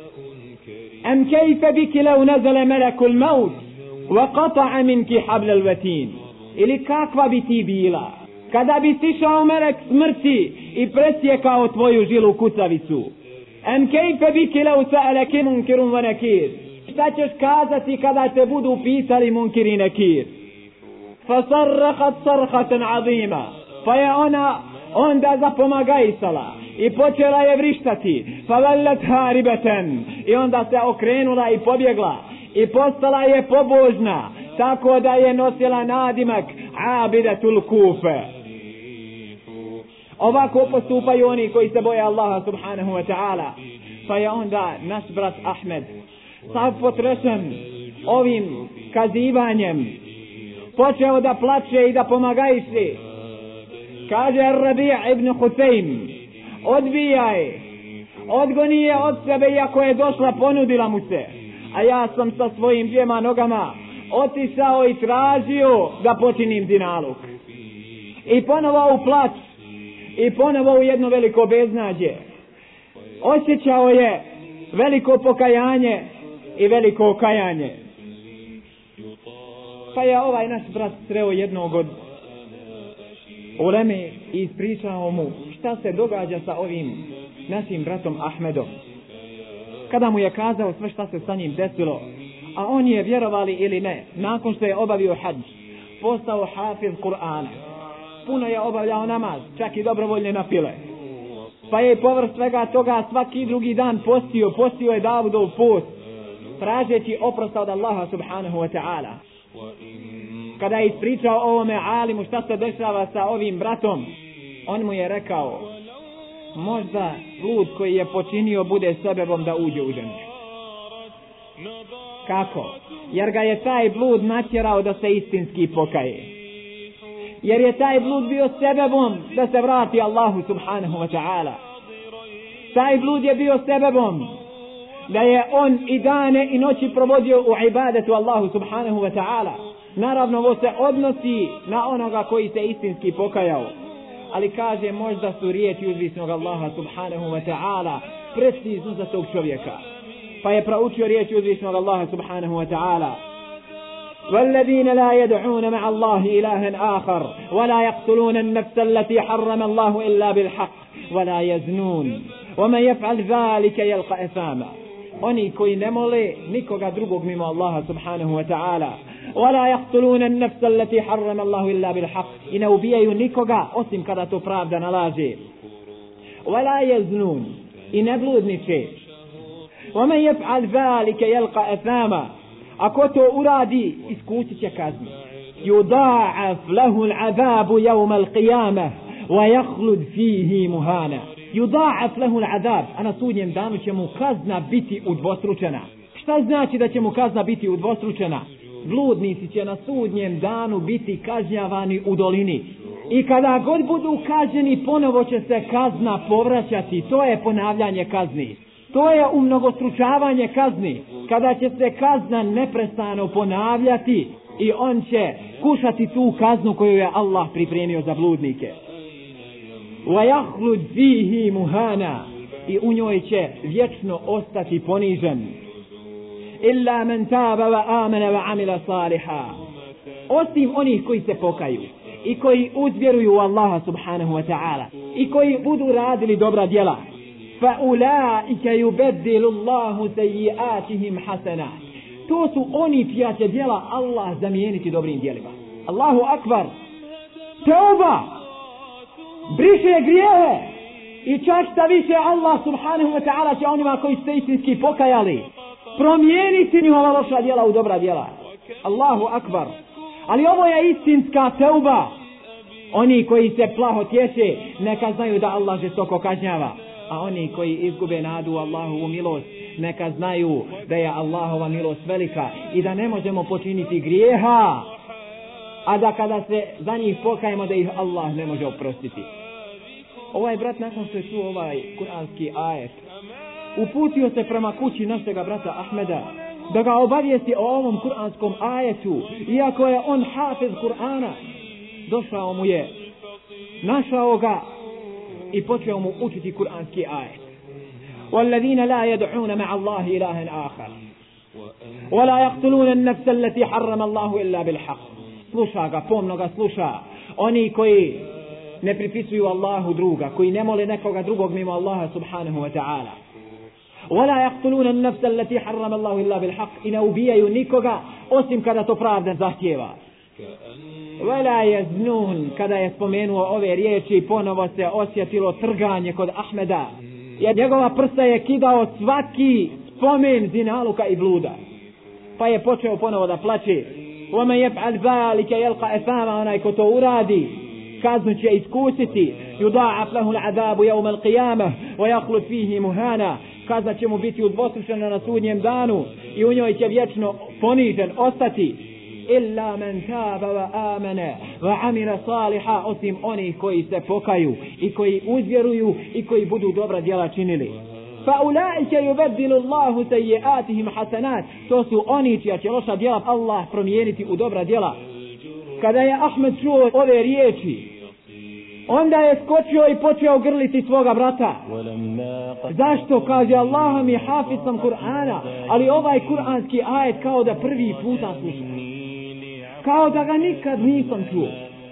Am kejfe biki lau nazala melekul maut wa qata'a minki hablal vatin. Ili kakva bi ti bila kada bi sišao melek smrti i presjekao tvoju žilu kucavicu? Am kejfe biki lau sa'alaki munkirun wa nakir. Šta ćeš kazati kada te budu pitali munkir i nakir? Fasarrahat sarhatan azima. Pa je ona onda zapomagajsala i počela je vrištati. Favallat haribatan. I onda se okrenula i pobjegla i postala je pobožna, tako da je nosila nadimak Abidatul Kufe. Ovako postupaju oni koji se boje Allaha subhanahu wa ta'ala. Pa je onda naš brat Ahmed, sav potrešen ovim kazivanjem, počeo da plače i da pomagajši. Kaže Rabi' ibn Husayn: odbijaj, odgoni je od sebe, iako je došla, ponudila mu se, a ja sam sa svojim dvijema nogama otišao i tražio da počinim zinaluk. I ponovo u plać, i ponovo u jedno veliko beznađe. Osjećao je veliko pokajanje i veliko okajanje. Pa je ovaj naš brat sreo jednog od uleme i ispričao mu šta se događa sa ovim našim bratom Ahmedom. Kada mu je kazao sve šta se sa njim desilo, a on je, vjerovali ili ne, nakon što je obavio hadž, postao hafiz Kur'ana. Puno je obavljao namaz, čak i dobrovoljne nafile. Pa je povrh svega toga svaki drugi dan postio, postio je Davudov post, tražeći oprosta od Allaha subhanahu wa ta'ala. Kada je ispričao ovome alimu šta se dešava sa ovim bratom, on mu je rekao: možda blud koji je počinio bude sebebom da uđe u džennet. Kako? Jer ga je taj blud natjerao da se istinski pokaje. Jer je taj blud bio sebebom da se vrati Allahu subhanahu wa ta'ala. Taj blud je bio sebebom da je on i dane i noći provodio u ibadetu Allahu subhanahu wa ta'ala. Naravno, ovo se odnosi na onoga koji se istinski pokajao. Ali kaže, možda su riječi uzvisnog Allaha subhanahu wa ta'ala precizno za tog čovjeka. Pa je proučio riječi uzvisnog Allaha subhanahu wa ta'ala: والذين لا يدعون مع الله إلها آخر ولا يقتلون النفس التي حرم الله إلا بالحق ولا يزنون ومن يفعل ذلك يلقى أثاما. Oni koji ne mole nikoga drugog mimo Allaha subhanahu wa ta'ala, ولا يقتلون النفس التي حرم الله إلا بالحق, i ne ubijaju nikoga osim kada to pravda nalaže, ولا يزنون, i ne bludniče, ومن يفعل ذلك يلقى أثاما, Ako to uradi, iskusit će kaznu. Yuda'af lahu al-'adhabu yawm al-qiyamah wa yakhlud fihi muhana. Yuda'af lahu al-'adhab, a na sudnjem danu će mu kazna biti udvostručena. Šta znači da će mu kazna biti udvostručena? Bludnici će na sudnjem danu biti kažnjavani u dolini. I kada god budu kažnjeni, ponovo će se kazna povraćati. To je ponavljanje kazni. To je umnogostručavanje kazni. Kada će se kazna neprestano ponavljati i on će kušati tu kaznu koju je Allah pripremio za bludnike. وَيَخْلُدْ فِيهِ مُهَانًا, i u njoj će vječno ostati ponižen. إِلَّا مَنْ تَابَ وَآمَنَ وَعَمِلَ صَالِحًا, osim onih koji se pokaju i koji uzvjeruju u Allaha subhanahu wa ta'ala i koji budu radili dobra djela. فَأُولَٰئِكَ يُبَدِّلُ اللَّهُ سَيِّئَاتِهِمْ حَسَنَاتٍ, to su oni čija će djela Allah zamijeniti dobrim djelima. Allahu akbar. Teuba briše grijehe i čak šta više Allah subhanahu wa ta'ala će onima koji ste istinski pokajali promijeniti njihova loša djela u dobra djela. Allahu akbar. Ali ovo je istinska teuba. Oni koji se plaho tješe neka znaju da Allah žestoko kažnjava, a oni koji izgube nadu u Allahovu milost neka znaju da je Allahova milost velika i da ne možemo počiniti grijeha, a da kada se za njih pokajemo da ih Allah ne može oprostiti. Ovaj brat nakon što je čuo ovaj kuranski ajet uputio se prema kući našega brata Ahmeda da ga obavijesti o ovom kuranskom ajetu, iako je on hafiz Kur'ana. Došao mu je, našao ga i počeo mu učiti kuranski ajet. وَالَّذِينَ لَا يَدْعُونَ مَعَ اللَّهِ إِلَهًا آخَرَ وَلَا يَقْتُلُونَ النَّفْسَ الَّتِي حَرَّمَ اللَّهُ إِلَّا بِالْحَقِّ. Sluša ga, pomno ga sluša. Oni koji ne pripisuju Allahu druga, koji ne mole nekoga drugog mimo Allaha subhanahu wa ta'ala. وَلَا يَقْتُلُونَ النَّفْسَ الَّتِي حَرَّمَ اللَّهُ إِلَّا بِالْحَقِّ, i ne ubijaju nikoga osim kada to pravda zahtjeva. وَلَا يَزْنُونَ, kada je spomenuo ove riječi ponovo se osjetilo trganje kod Ahmeda, jer njegova prsa je kidao svaki spomen zinaluka i bluda, pa je počeo ponovo da plače. وَمَنْ يَفْعَلْ ذَلِكَ يَلْقَ أَثَامًا, onaj ko to uradi kaznu će iskusiti. يُضَاعَفْ لَهُ الْعَذَابُ يَوْمَ الْقِيَامَةِ وَيَخْلُدْ فِيهِ مُهَانًا, kazna će mu biti udvostručena na sudnjem danu i u njoj će vječno ponižen ostati. إِلَّا مَنْ تَابَ وَآمَنَ وَعَمِلَ صَالِحًا, osim onih koji se pokaju i koji uzvjeruju i koji budu dobra djela činili. فَأُولَٰئِكَ يُبَدِّلُ اللَّهُ سَيِّئَاتِهِمْ حَسَنَاتٍ, to su oni čija će loša djela Allah promijeniti u dobra djela. Kada je Ahmed čuo ove riječi, onda je skočio i počeo grliti svoga brata. Zašto? Kaže, Allah mi hafiz sam Kur'ana, ali ovaj kuranski ajet kao da prvi puta slušam, kao da ga nikad nisam čuo.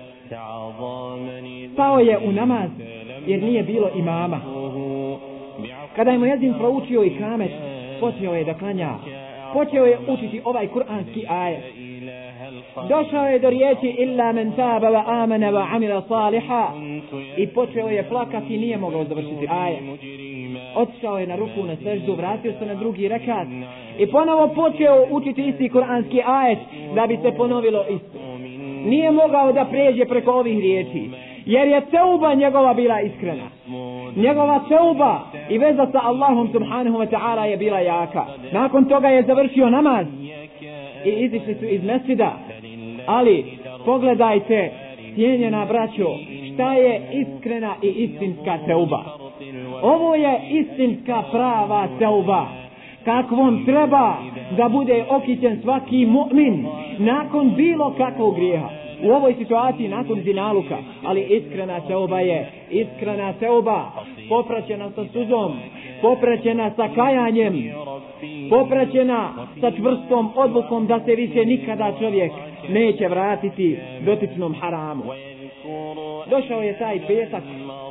Stao je u namaz jer nije bilo imama. Kada je muezin proučio i kamet, počeo je da klanja, počeo je učiti ovaj kuranski ajet. Došao je do riječi illa men taba wa amana wa amila saliha i počeo je plakati, nije mogao završiti ajet. Otišao je na ruku, na seždu, vratio se na drugi rekat i ponovo počeo učiti isti kuranski ajet da bi se ponovilo isto. Nije mogao da pređe preko ovih riječi jer je teuba njegova bila iskrena. Njegova teuba i veza sa Allahom subhanahu wa ta'ala je bila jaka. Nakon toga je završio namaz i izišli su iz mesjida. Ali pogledajte, cijenjena braćo, šta je iskrena i istinska teuba. Ovo je istinska prava teuba, kakvom treba da bude okićen svaki mu'min nakon bilo kakvog grijeha. U ovoj situaciji nakon zinaluka, ali iskrena teuba je iskrena teuba, popraćena sa suzom, popraćena sa kajanjem, popraćena sa čvrstom odlukom da se više nikada čovjek neće vratiti dotičnom haramu. Došao je taj petak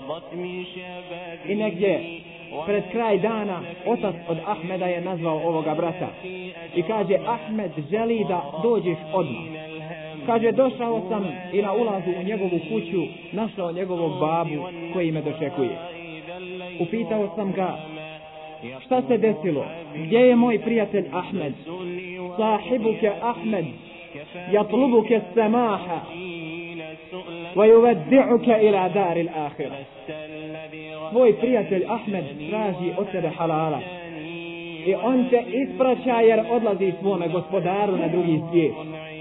i negdje pred kraj dana otac od Ahmeda je nazvao ovoga brata i kaže, Ahmed želi da dođeš odmah. Kaže, došao sam i na ulazu u njegovu kuću našao njegovog babu koji me dočekuje. Upitao sam ga, šta se desilo? Gdje je moj prijatelj Ahmed? صاحبك أحمد يطلبك السماح ويودعك إلى دار الآخرة. Tvoj prijatelj Ahmed traži od tebe halala i on te ispraća jer odlazi svome gospodaru na drugi svijet.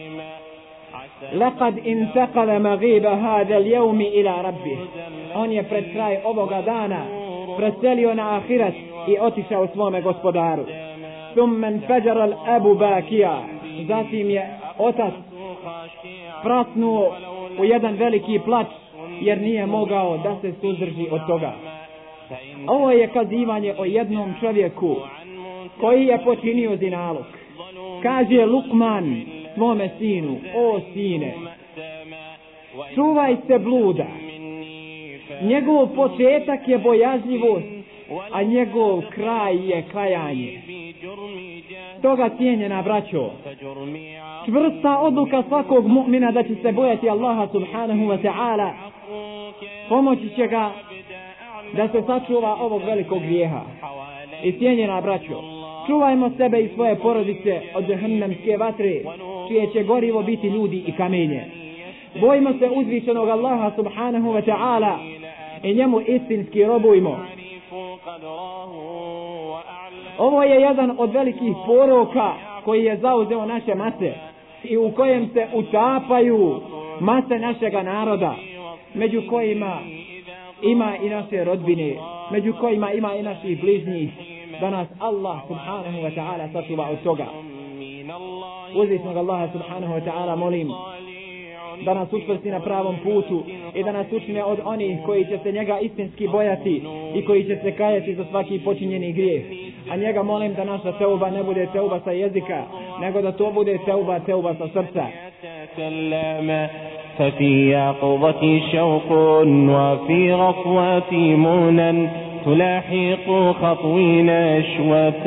لقد انتقل مغيب هذا اليوم إلى ربه. On je pred kraj ovoga dana preselio na ahiret i otišao svome gospodaru. ثم انفجر الأب باكيا. Zatim je otac prasnuo u jedan veliki plač jer nije mogao da se suzdrži od toga. Ovo je kazivanje o jednom čovjeku koji je počinio zinaluk. Kaže Lukman svome sinu: o sine, čuvaj se bluda. Njegov početak je bojazljivost, a njegov kraj je kajanje. Toga cijenjena braćo, čvrsta odluka svakog mu'mina da će se bojati Allaha subhanahu wa ta'ala pomoći će ga da se sačuva ovog velikog grijeha. I cijenjena braćo, čuvajmo sebe i svoje porodice od džehennemske vatre, čije će gorivo biti ljudi i kamenje. Bojimo se uzvišenog Allaha subhanahu wa ta'ala i njemu istinski robujmo. Ovo je jedan od velikih poroka koji je zauzeo naše mase i u kojem se utapaju mase našega naroda, među kojima ima i naše rodbine, među kojima ima i naših bližnjih, da nas Allah subhanahu wa ta'ala sačuva od toga. Uzvišnog Allaha subhanahu wa ta'ala molim da nas učvrsti na pravom putu i da nas učine od onih koji će se njega istinski bojati i koji će se kajati za svaki počinjeni grijeh. A njega molim da naša teuba ne bude teuba sa jezika, nego da to bude teuba, teuba sa srca. ففي يقظتي شوق وفي رفواتي منا تلاحق خطوي نشوة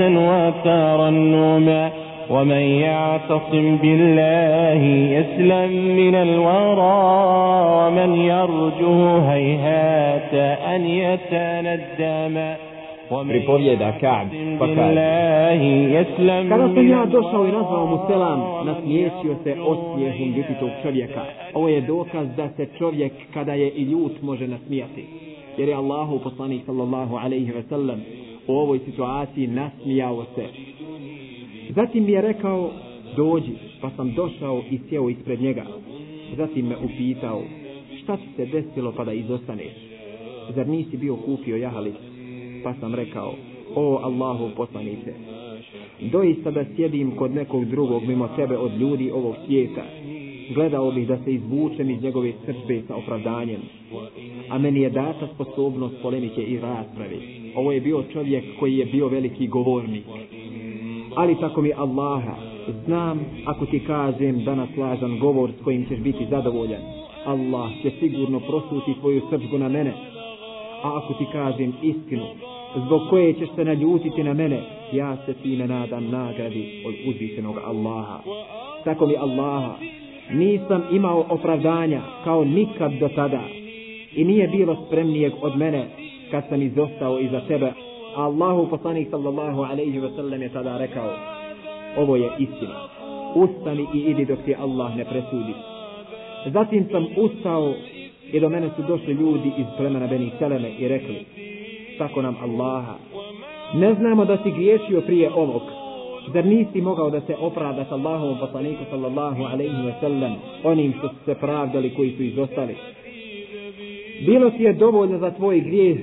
وترنما ومن يعتصم بالله يسلم من الورى ومن يرجو هيهات أن يتندم. Pripovjeda Ka'b pa kaže: kada sam ja došao i nazvao mu selam, nasmiješio se osmijehom ljutitog čovjeka. Ovo je dokaz da se čovjek kada je i ljut može nasmijati, jer je Allahu poslanik sallallahu alejhi ve sellem u ovoj situaciji nasmijao se. Zatim mi je rekao: dođi, pa sam došao i sjeo ispred njega. Zatim me upitao: šta ti se desilo pa da izostaneš? Zar nisi bio kupio jahalicu? Pa sam rekao: o Allahu poslanice, doista da sjedim kod nekog drugog mimo tebe od ljudi ovog svijeta, gledao bih da se izvučem iz njegove srdbe sa opravdanjem, a meni je data sposobnost polemike i rasprave. Ovo je bio čovjek koji je bio veliki govornik. Ali tako mi Allaha, znam ako ti kažem da naslažan govor s kojim ćeš biti zadovoljan, Allah će sigurno prosuti tvoju srđbu na mene. A ako ti kažem istinu, zbog koje ćeš se naljutiti na mene, ja se time nadam nagradi od uzvišenog Allaha. Tako mi Allaha, nisam imao opravdanja kao nikad do tada i nije bilo spremnijeg od mene kad sam izostao iza tebe. Allahu poslanik sallallahu alejhi ve sellem je tada rekao: ovo je istina, ustani i idi dok ti Allah ne presudi. Zatim sam ustao i do mene su došli ljudi iz plemena Beni Seleme i rekli: tako nam Allaha, ne znamo da si griješio prije ovog, zar nisi mogao da se opravdaš Allahovom poslaniku sallallahu alejhi ve sellem onim što su se pravdali koji su izostali? Bilo ti je dovoljno za tvoj grijeh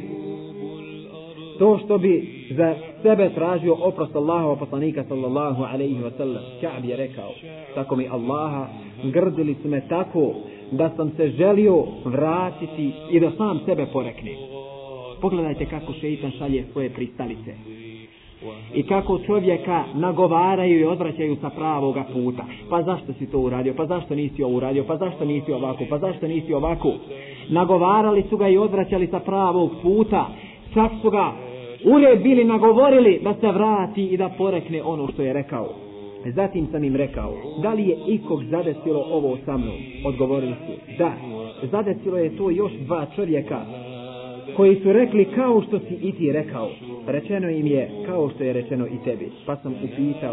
to što bi za sebe tražio oprost Allahova poslanika sallallahu alejhi ve sellem. Ka'b je rekao: tako mi Allaha, grdili su me tako da sam se želio vratiti i da sam sebe poreknem. Pogledajte kako šeitan šalje svoje pristalice i kako čovjeka nagovaraju i odvraćaju sa pravoga puta. Pa zašto si to uradio? Pa zašto nisi ovo uradio? Pa zašto nisi ovako? Pa zašto nisi ovako? Nagovarali su ga i odvraćali sa pravog puta. Čak su ga ured bili nagovorili da se vrati i da porekne ono što je rekao. Zatim sam im rekao: da li je ikog zadesilo ovo sa mnom? Odgovorili su: da. Zadesilo je to još dva čovjeka koji su rekli kao što si i ti rekao. Rečeno im je kao što je rečeno i tebi. Pa sam upitao: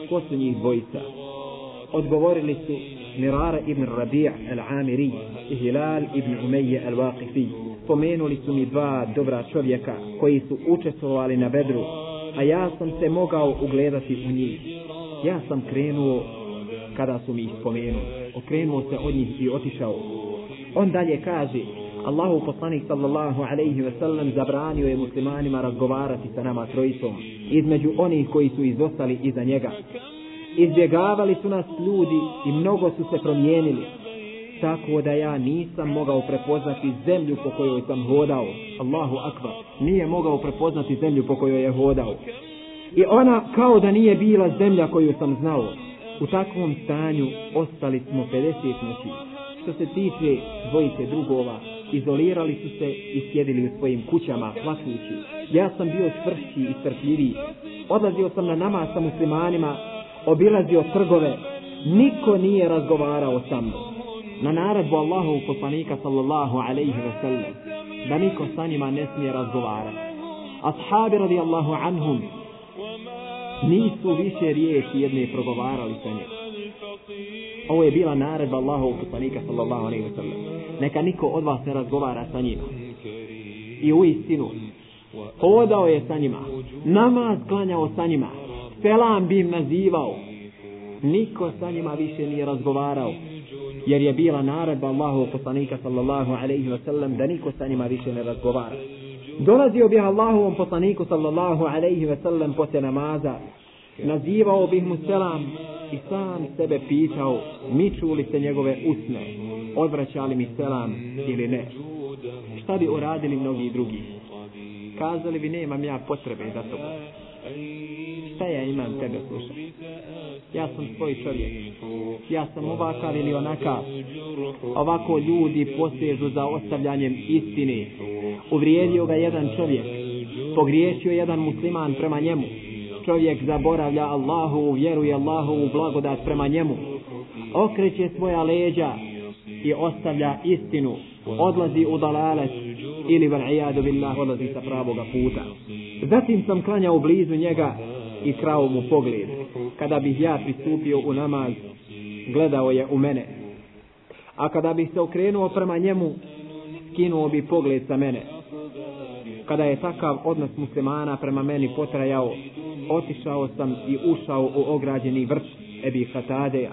ko su njih dvojica? Odgovorili su Mirara ibn Rabi' al-Amiri i Hilal ibn Umayya al-Waqifi. Spomenuli su mi dva dobra čovjeka koji su učestvovali na Bedru, a ja sam se mogao ugledati u njih. Ja sam krenuo kada su mi ih spomenuli. Okrenuo se od njih i otišao. On dalje kaže, Allahu poslanik sallallahu alejhi ve sellem zabranio je muslimanima razgovarati sa nama trojicom između onih koji su izostali iza njega. Izbjegavali su nas ljudi i mnogo su se promijenili, tako da ja nisam mogao prepoznati zemlju po kojoj sam hodao. Allahu akbar, nije mogao prepoznati zemlju po kojoj je hodao. I ona kao da nije bila zemlja koju sam znao. U takvom stanju ostali smo pedeset noći. Što se tiče dvojice drugova, izolirali su se i sjedili u svojim kućama plačući. Ja sam bio čvršći i strpljiviji. Odlazio sam na namaz sa muslimanima, obilazio trgove, niko nije razgovarao sa mnom. Na naredbu Allahovog poslanika sallallahu alejhi ve sellem da niko sa njima ne smije razgovarati. Ashabi radijallahu anhum nisu više riječi jedne progovarali sa njim. Ovo je bila naredba Allahovog poslanika sallallahu alejhi ve sellem. Neka niko od vas ne razgovara sa njima. I u istinu hodao je sa njima, namaz klanjao sa njima, selam bi im nazivao. Niko sa njima više nije razgovarao, jer je bila naredba Allahovog poslanika sallallahu alejhi ve sellem da niko sa njima više ne razgovara. Dolazio bih Allahovom poslaniku sallallahu alejhi ve sellem poslije namaza, nazivao bih mu selam i sam sebe pitao, miču li se njegove usne, odvraćali mi selam ili ne. Šta bi uradili mnogi drugi? Kazali bi, nemam ja potrebe za to. Šta ja imam tebe slušati? Ja sam svoj čovjek. Ja sam ovakav ili onakav. Ovako ljudi posežu za ostavljanjem istine. Uvrijedio ga jedan čovjek. Pogriješio jedan musliman prema njemu. Čovjek zaboravlja Allahovu vjeru i Allahovu blagodat prema njemu. Okreće svoja leđa i ostavlja istinu. Odlazi u dalalet ili val'ijadu billah, odlazi sa pravoga puta. Zatim sam klanjao blizu njega i krao mu pogled. Kada bih ja pristupio u namaz, gledao je u mene. A kada bih se okrenuo prema njemu, skinuo bi pogled sa mene. Kada je takav odnos muslimana prema meni potrajao, otišao sam i ušao u ograđeni vrt Ebi Hatadeja.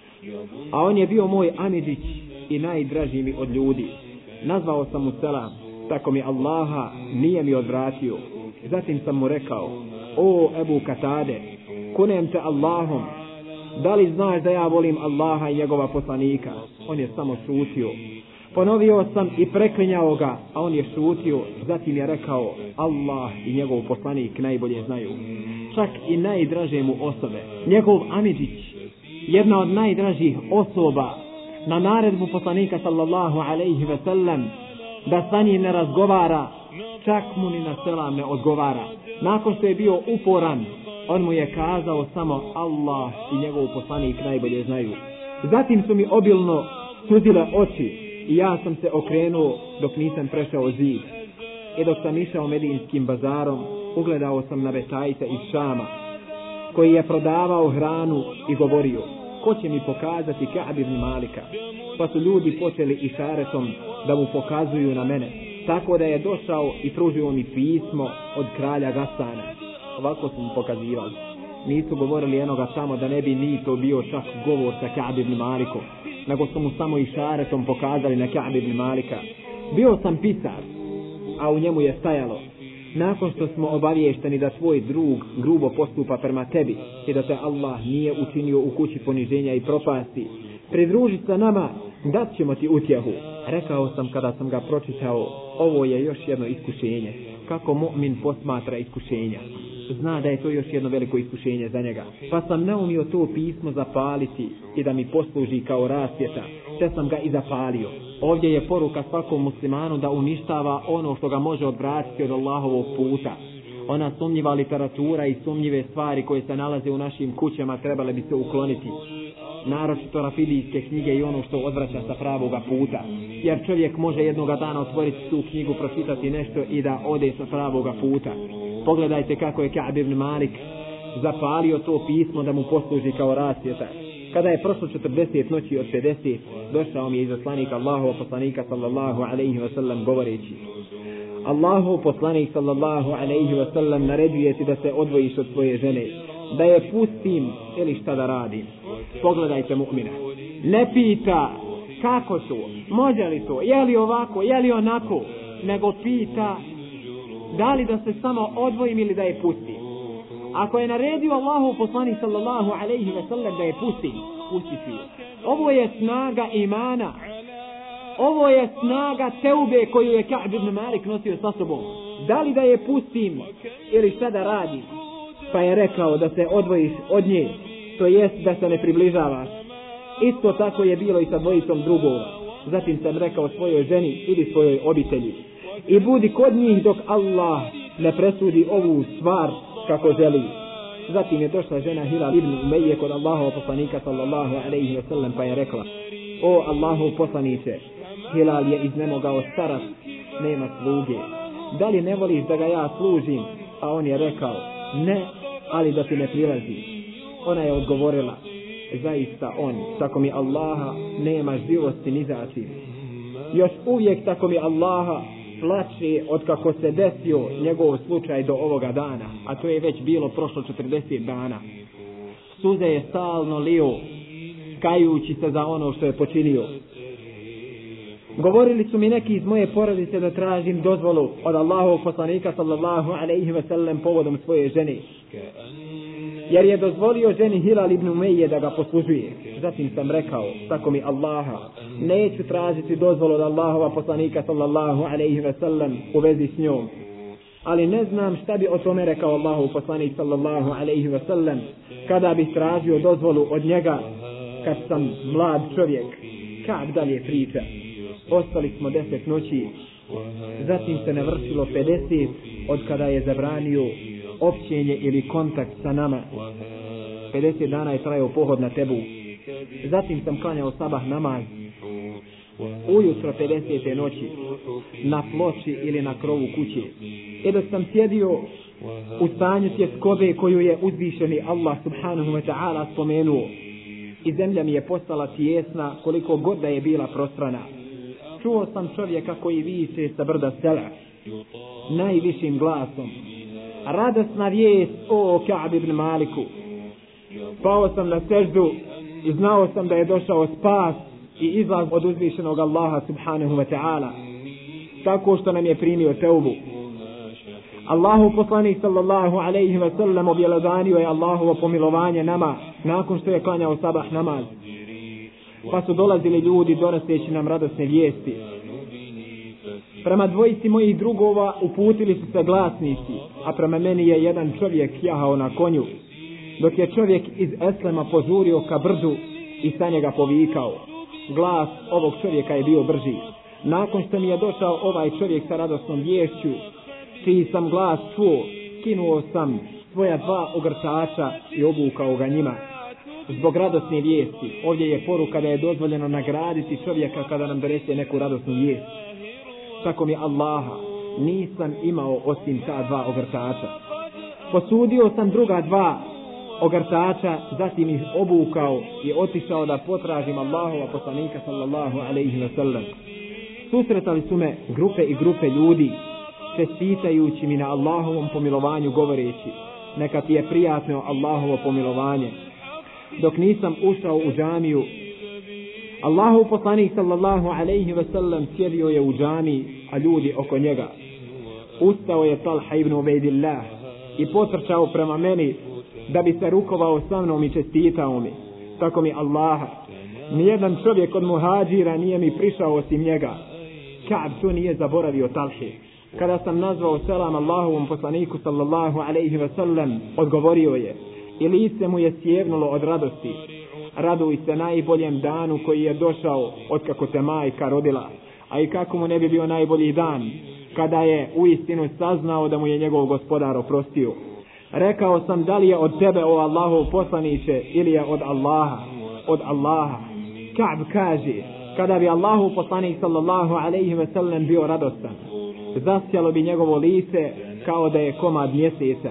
A on je bio moj amidžić i najdraži mi od ljudi. Nazvao sam mu selam, tako mi Allaha nije mi odvratio. Zatim sam mu rekao, o Ebu Katade, kunem te Allahom, da li znaš da ja volim Allaha i njegova poslanika? On je samo šutio. Ponovio sam i preklinjao ga, a on je šutio. Zatim je rekao, Allah i njegov poslanik najbolje znaju. Čak i najdraže mu osobe, njegov amidžić, jedna od najdražih osoba, na naredbu poslanika sallallahu alejhi ve sellem da sa njim ne razgovara, čak mu ni na selam ne odgovara. Nakon što je bio uporan, on mu je kazao samo Allah i njegov poslanik najbolje znaju. Zatim su mi obilno suzile oči i ja sam se okrenuo dok nisam prešao zid. I dok sam išao medinskim bazarom, ugledao sam na Betajta iz Šama, koji je prodavao hranu i govorio, ko će mi pokazati Ka'b ibn Malika? Pa su ljudi počeli išaretom da mu pokazuju na mene. Tako da je došao i pružio mi pismo od kralja Gasana. Ovako su mu pokazivali. Nisu govorili jednoga samo da ne bi ni to bio čak govor sa Ka'b ibn Malikom, nego su mu samo išaretom pokazali na Ka'b ibn Malika. Bio sam pisar, a u njemu je stajalo, nakon što smo obaviješteni da tvoj drug grubo postupa prema tebi i da te Allah nije učinio u kući poniženja i propasti, pridruži se nama, dat ćemo ti utjehu. Rekao sam kada sam ga pročitao, ovo je još jedno iskušenje. Kako mu'min posmatra iskušenja? Zna da je to još jedno veliko iskušenje za njega. Pa sam naumio to pismo zapaliti i da mi posluži kao rasvjeta, te sam ga i zapalio. Ovdje je poruka svakom muslimanu da uništava ono što ga može odvratiti od Allahovog puta. Ona sumnjiva literatura i sumnjive stvari koje se nalaze u našim kućama trebale bi se ukloniti. Naročito rafidijske knjige i ono što odvraća sa pravoga puta. Jer čovjek može jednoga dana otvoriti tu knjigu, pročitati nešto i da ode sa pravoga puta. Pogledajte kako je Ka'b ibn Malik zapalio to pismo da mu posluži kao rasvjeta. Kada je prošlo četrdeset noći od pedeset, došao mi je izaslanik Allahov poslanika sallallahu alejhi ve sellem govoreći: Allahov poslanik sallallahu alejhi ve sellem naređuje ti da se odvojiš od svoje žene, da je pustim ili šta da radim. Pogledajte mu'mina. Ne pita kako to, može li to, je li ovako, je li onako, nego pita da li da se samo odvojim ili da je pustim. Ako je naredio Allahov poslanik sallallahu alejhi ve sellem da je pustim, pustit ću je. Ovo je snaga imana. Ovo je snaga teube koju je Ka'b ibn Malik nosio sa sobom. Da li da je pustim ili šta da radi? Pa je rekao da se odvojiš od nje, to jest da se ne približavaš. Isto tako je bilo i sa dvojicom drugova. Zatim sam rekao svojoj ženi ili svojoj obitelji: i budi kod njih dok Allah ne presudi ovu stvar kako želi. Zatim je došla žena Hilal ibn Umeje kod Allahov poslanika sallallahu alejhi ve sellem pa je rekla: o Allahov poslanice, Hilal je iznemogao starac, nema sluge. Da li ne voliš da ga ja služim? A on je rekao: ne, ali da ti ne prilazi. Ona je odgovorila: zaista on, tako mi Allaha, nema živosti ni začin. Još uvijek, tako mi Allaha, plače od kako se desio njegov slučaj do ovoga dana, a to je već bilo prošlo četrdeset dana. Suze je stalno lio, kajući se za ono što je počinio. Govorili su mi neki iz moje porodice da tražim dozvolu od Allahovog poslanika sallallahu alejhi ve sellem povodom svoje žene, jer je dozvolio ženi Hilal ibn Umeje da ga poslužuje. Zatim sam rekao: tako mi Allaha, neću tražiti dozvolu od Allahova poslanika sallallahu alejhi ve sellem u vezi s njom. Ali ne znam šta bi o tome rekao Allahov poslanik sallallahu alejhi ve sellem kada bi tražio dozvolu od njega kad sam mlad čovjek. Kad dalje priča? Ostali smo deset noći. Zatim se navršilo pedeset od kada je zabranio općenje ili kontakt sa nama. pedeset dana je trajao pohod na Tebu. Zatim sam klanjao sabah namaz ujutro pedesete noći na ploči ili na krovu kuće. I dok sam sjedio u stanju tjeskobe koju je uzvišeni Allah subhanahu wa ta'ala spomenuo, i zemlja mi je postala tijesna koliko god da je bila prostrana, čuo sam čovjeka koji viče sa brda Sela najvišim glasom: radosna vijest o Ka'b ibn Maliku. Pao sam na seždu i znao sam da je došao spas i izlaz od uzvišenog Allaha subhanahu wa ta'ala, tako što nam je primio teubu. Allahu poslanik sallallahu alejhi ve sellem objelodanio je Allahovo pomilovanje nama nakon što je klanjao sabah namaz. Pa su dolazili ljudi donoseći nam radosne vijesti. Prema dvojici mojih drugova uputili su se glasnici, a prema meni je jedan čovjek jahao na konju, dok je čovjek iz Eslema požurio ka brdu i sa njega povikao. Glas ovog čovjeka je bio brži. Nakon što mi je došao ovaj čovjek sa radosnom viješću, čiji sam glas čuo, skinuo sam svoja dva ogrtača i obukao ga njima. Zbog radosne vijesti, ovdje je poruka da je dozvoljeno nagraditi čovjeka kada nam donese neku radosnu vijest. Tako mi Allaha, nisam imao osim ta dva ogrtača. Posudio sam druga dva ogrtača, zatim ih obukao i otišao da potražim Allahova poslanika sallallahu alejhi ve sellem. Susretali su me grupe i grupe ljudi, čestitajući mi na Allahovom pomilovanju govoreći: neka ti je prijatno Allahovo pomilovanje. Dok nisam ušao u džamiju, Allahov poslanik sallallahu alejhi ve sellem sjedio je u džamiji, a ljudi oko njega. Ustao je Talha ibn Ubejdillah i potrčao prema meni da bi se rukovao sa mnom i čestitao mi. Tako mi Allaha, nijedan čovjek od muhađira nije mi prišao osim njega. Ka'b to nije zaboravio Talhi. Kada sam nazvao selam Allahovom poslaniku sallallahu alejhi ve sellem, odgovorio je i lice mu je sjevnulo od radosti. Raduj se najboljem danu koji je došao od kako te majka rodila, a i kako mu ne bi bio najbolji dan kada je uistinu saznao da mu je njegov gospodar oprostio. Rekao sam: da li je od tebe, o Allahov poslaniče, ili je od Allaha? Od Allaha. Ka'b kaže: kada bi Allahov poslanik sallallahu alejhi ve sellem bio radostan, zasjalo bi njegovo lice kao da je komad mjeseca.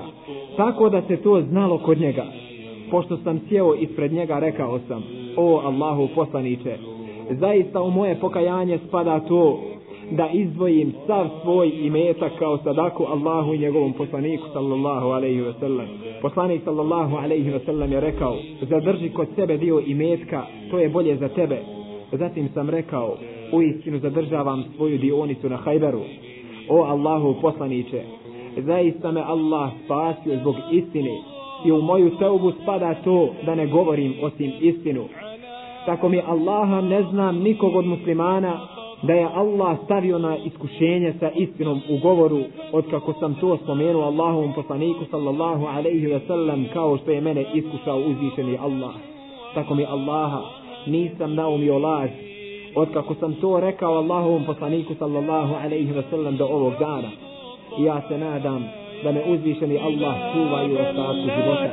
tako da se to znalo kod njega. Pošto sam sjeo ispred njega, rekao sam: o Allahu poslaniče, zaista u moje pokajanje spada to da izdvojim sav svoj imetak kao sadaku Allahu i njegovom poslaniku sallallahu alejhi ve sellem. Poslanik sallallahu alejhi ve sellem je rekao: zadrži kod sebe dio imetka, to je bolje za tebe. Zatim sam rekao: uistinu zadržavam svoju dionicu na Hajberu. O Allahu poslaniče, zaista me Allah spasio zbog istine i u moju teubu spada to da ne govorim osim istinu. Tako mi Allaha ne znam nikog od muslimana da je Allah stavio na iskušenje sa istinom u govoru, otkako sam to spomenuo Allahovom poslaniku sallallahu alejhi ve sellem, kao što je mene iskušao uzvišeni Allah. Tako mi Allaha nisam naumio laž, otkako sam to rekao Allahovom poslaniku sallallahu alejhi ve sellem do ovog dana. I ja se nadam da me uzvišeni Allah čuva i u ostatku života.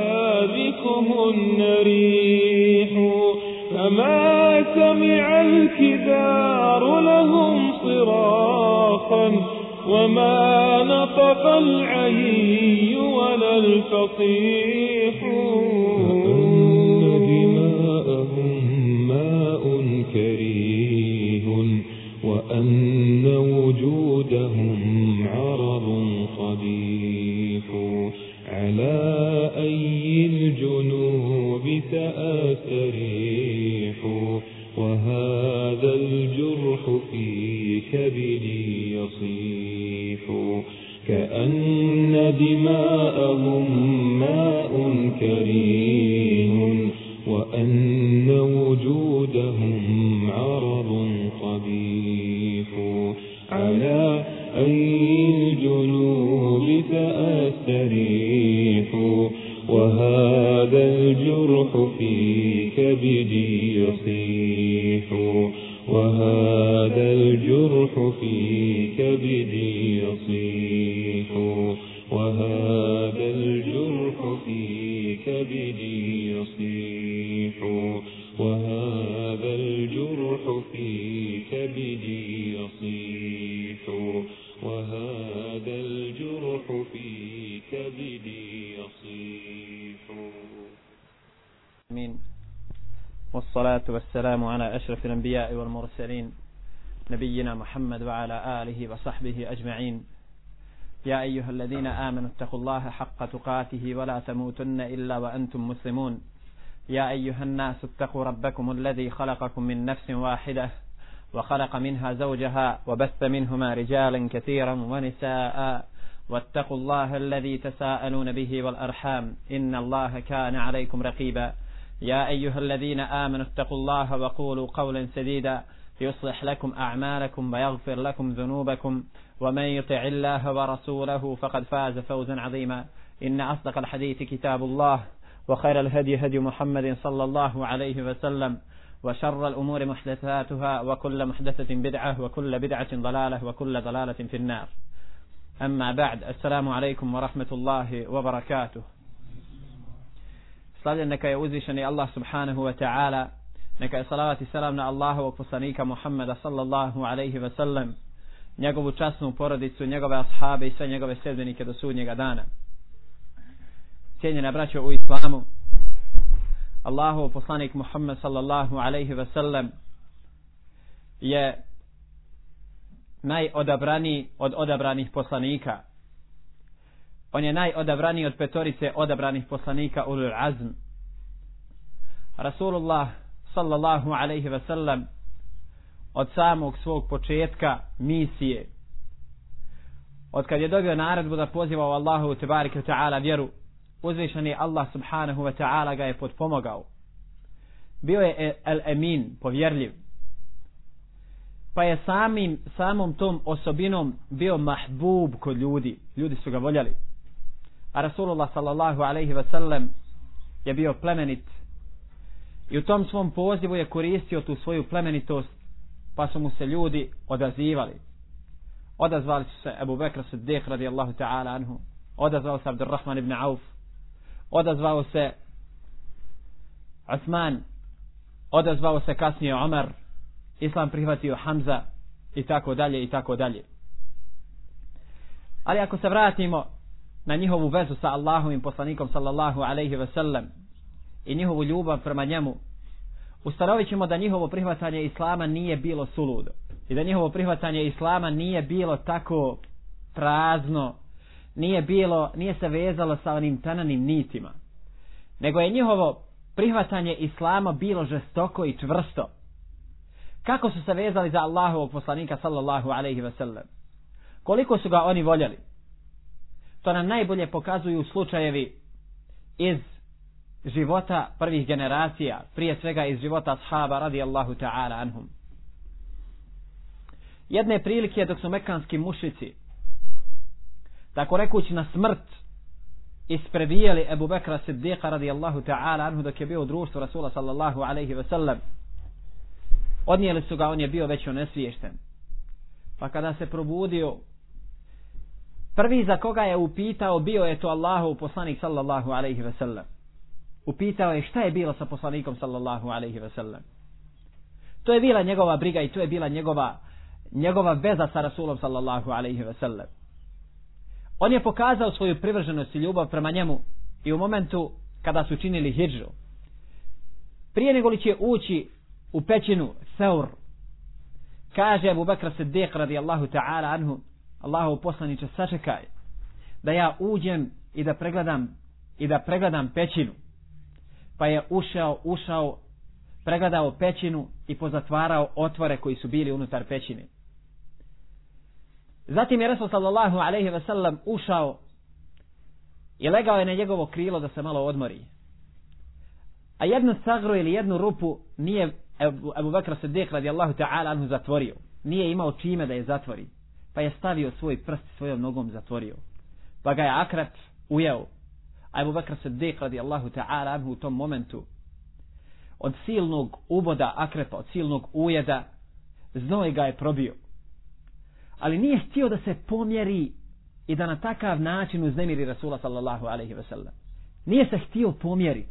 فما سمع الكبار لهم صراخا وما نطق العهي ولا الفصيح وأن دماءهم ماء كريه وأن وجودهم عرض صديح على أي الجنوب سأستريح وهذا الجرح في كبدي يصيح كأن دماءهم ماء كريه وأن وجودهم عرض قبيح على أي الجنوب سأستريح وهذا الجرح في كبدي يصيح وهذا الجرح في كبدي يصيح وهذا الجرح في كبدي يصيح وهذا الجرح في كبدي يصيح وهذا الجرح في كبدي يصيح. آمين. والصلاة والسلام على أشرف الأنبياء والمرسلين نبينا محمد وعلى آله وصحبه أجمعين. يا أيها الذين آمنوا اتقوا الله حق تقاته ولا تموتن إلا وأنتم مسلمون. يا أيها الناس اتقوا ربكم الذي خلقكم من نفس واحدة وخلق منها زوجها وبث منهما رجالا كثيرا ونساء واتقوا الله الذي تساءلون به والأرحام إن الله كان عليكم رقيبا. يا أيها الذين آمنوا اتقوا الله وقولوا قولا سديدا يصلح لكم أعمالكم ويغفر لكم ذنوبكم ومن يطع الله ورسوله فقد فاز فوزا عظيما. إن أصدق الحديث كتاب الله وخير الهدي هدي محمد صلى الله عليه وسلم وشر الأمور محدثاتها وكل محدثة بدعة وكل بدعة ضلالة وكل ضلالة في النار. أما بعد, السلام عليكم ورحمة الله وبركاته. Slavljen neka je uzvišeni Allah subhanahu wa ta'ala, neka je salavat i salam na Allahovog poslanika Muhammeda sallallahu alaihi wa sallam, njegovu časnu porodicu, njegove ashabe i sve njegove sljedbenike do sudnjega dana. Cijenjena braćo u islamu, Allahov poslanik Muhammed sallallahu alaihi wa sallam je najodabraniji od odabranih poslanika. On je najodabraniji od petorice odabranih poslanika ulul azm. Rasulullah sallallahu alaihi wa sallam od samog svog početka misije, od kad je dobio naredbu da poziva u Allahu tebareke ta'ala vjeru, uzvišeni Allah subhanahu wa ta'ala ga je potpomogao. Bio je el-emin, povjerljiv, pa je samim, samom tom osobinom bio mahbub kod ljudi. Ljudi su ga voljeli. A Rasulullah sallallahu alaihi wa sallam je bio plemenit i u tom svom pozivu je koristio tu svoju plemenitost, pa su mu se ljudi odazivali. Odazvali su se Ebu Bekr Siddiq radijallahu ta'ala anhu, odazvao se Abdurrahman ibn Auf, odazvao se Osman, odazvao se kasnije Omar, Islam prihvatio Hamza i tako dalje i tako dalje. Ali ako se vratimo na njihovu vezu sa Allahovim poslanikom sallallahu alejhi ve sellem i njihovu ljubav prema njemu, ustanovit ćemo da njihovo prihvatanje islama nije bilo suludo i da njihovo prihvatanje islama nije bilo tako prazno, nije bilo, nije se vezalo sa onim tananim nitima, nego je njihovo prihvatanje islama bilo žestoko i čvrsto. Kako su se vezali za Allahovog poslanika sallallahu alejhi ve sellem? Koliko su ga oni voljeli? To nam najbolje pokazuju slučajevi iz života prvih generacija, prije svega iz života ashaba radijallahu ta'ala anhum. Jedne prilike dok su mekanski mušici, tako rekući na smrt, isprebijali Ebu Bekra Siddiqa radijallahu ta'ala anhu dok je bio u društvu Rasula sallallahu alejhi ve sellem, odnijeli su ga, on je bio već onesviješten. Pa kada se probudio, prvi za koga je upitao bio je to Allahov poslanik sallallahu alejhi ve sellem. Upitao je šta je bilo sa poslanikom sallallahu alejhi ve sellem. To je bila njegova briga i to je bila njegova njegova veza sa Rasulom sallallahu alejhi ve sellem. On je pokazao svoju privrženost i ljubav prema njemu i u momentu kada su činili hidžru. Prije nego li će ući u pećinu Thawr, kaže Abu Bakr Siddiq radijallahu ta'ala anhu, Allahov poslaniče, sačekaj da ja uđem i da pregledam i da pregledam pećinu. Pa je ušao, ušao, pregledao pećinu i pozatvarao otvore koji su bili unutar pećine. Zatim je Rasul sallallahu alejhi ve sellem ušao i legao je na njegovo krilo da se malo odmori. A jednu sagru ili jednu rupu nije Abu Bakr Siddiq radijallahu ta'ala anhu zatvorio. Nije imao čime da je zatvori. Pa je stavio svoj prst svojom nogom zatvorio. Pa ga je akrep ujeo. A Abu Bakr Siddiq radijallahu ta'ala anhu u tom momentu od silnog uboda akrepa, od silnog ujeda, znoj ga je probio. Ali nije htio da se pomjeri i da na takav način uznemiri Rasula sallallahu alejhi ve sellem. Nije se htio pomjeriti.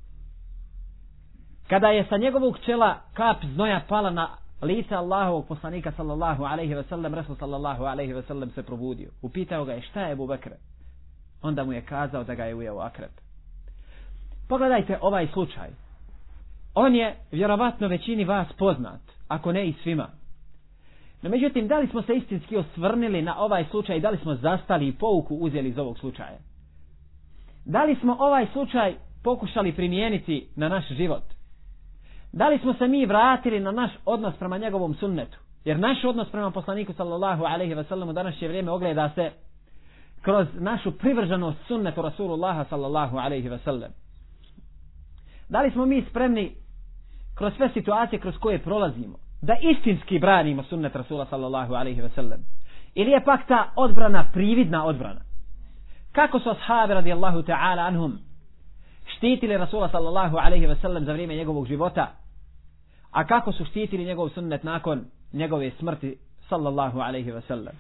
Kada je sa njegovog čela kap znoja pala na lice Allahovog poslanika sallallahu alejhi ve sellem, Rasul sallallahu alejhi ve sellem se probudio. Upitao ga je šta je Abu Bekre. Onda mu je kazao da ga je ujeo akrep. Pogledajte ovaj slučaj. On je vjerovatno većini vas poznat, ako ne i svima. No međutim, da li smo se istinski osvrnili na ovaj slučaj i da li smo zastali i pouku uzeli iz ovog slučaja? Da li smo ovaj slučaj pokušali primijeniti na naš život? Da li smo se mi vratili na naš odnos prema njegovom sunnetu? Jer naš odnos prema poslaniku sallallahu alejhi ve sellem u današnje vrijeme ogleda se kroz našu privrženost sunnetu Rasulullaha sallallahu alejhi ve sellem. Da li smo mi spremni kroz sve situacije kroz koje prolazimo da istinski branimo sunnet Rasula sallallahu alejhi ve sellem? Ili je pak ta odbrana prividna odbrana? Kako su ashabi radijallahu ta'ala anhum štitili Rasula sallallahu alejhi ve sellem za vrijeme njegovog života, a kako su štitili njegov sunnet nakon njegove smrti sallallahu alejhi ve sellem?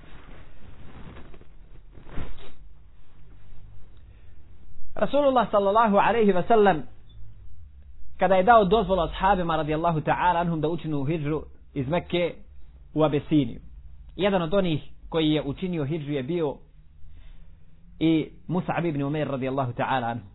Rasulullah sallallahu alejhi ve sellem kada je dao dozvolu ashabima radijallahu ta'ala anhum da učinu hidžru iz Mekke u Abesiniju. Jedan od onih koji je učinio hidžru je bio i Mus'ab ibn Umair radijallahu ta'ala anhu.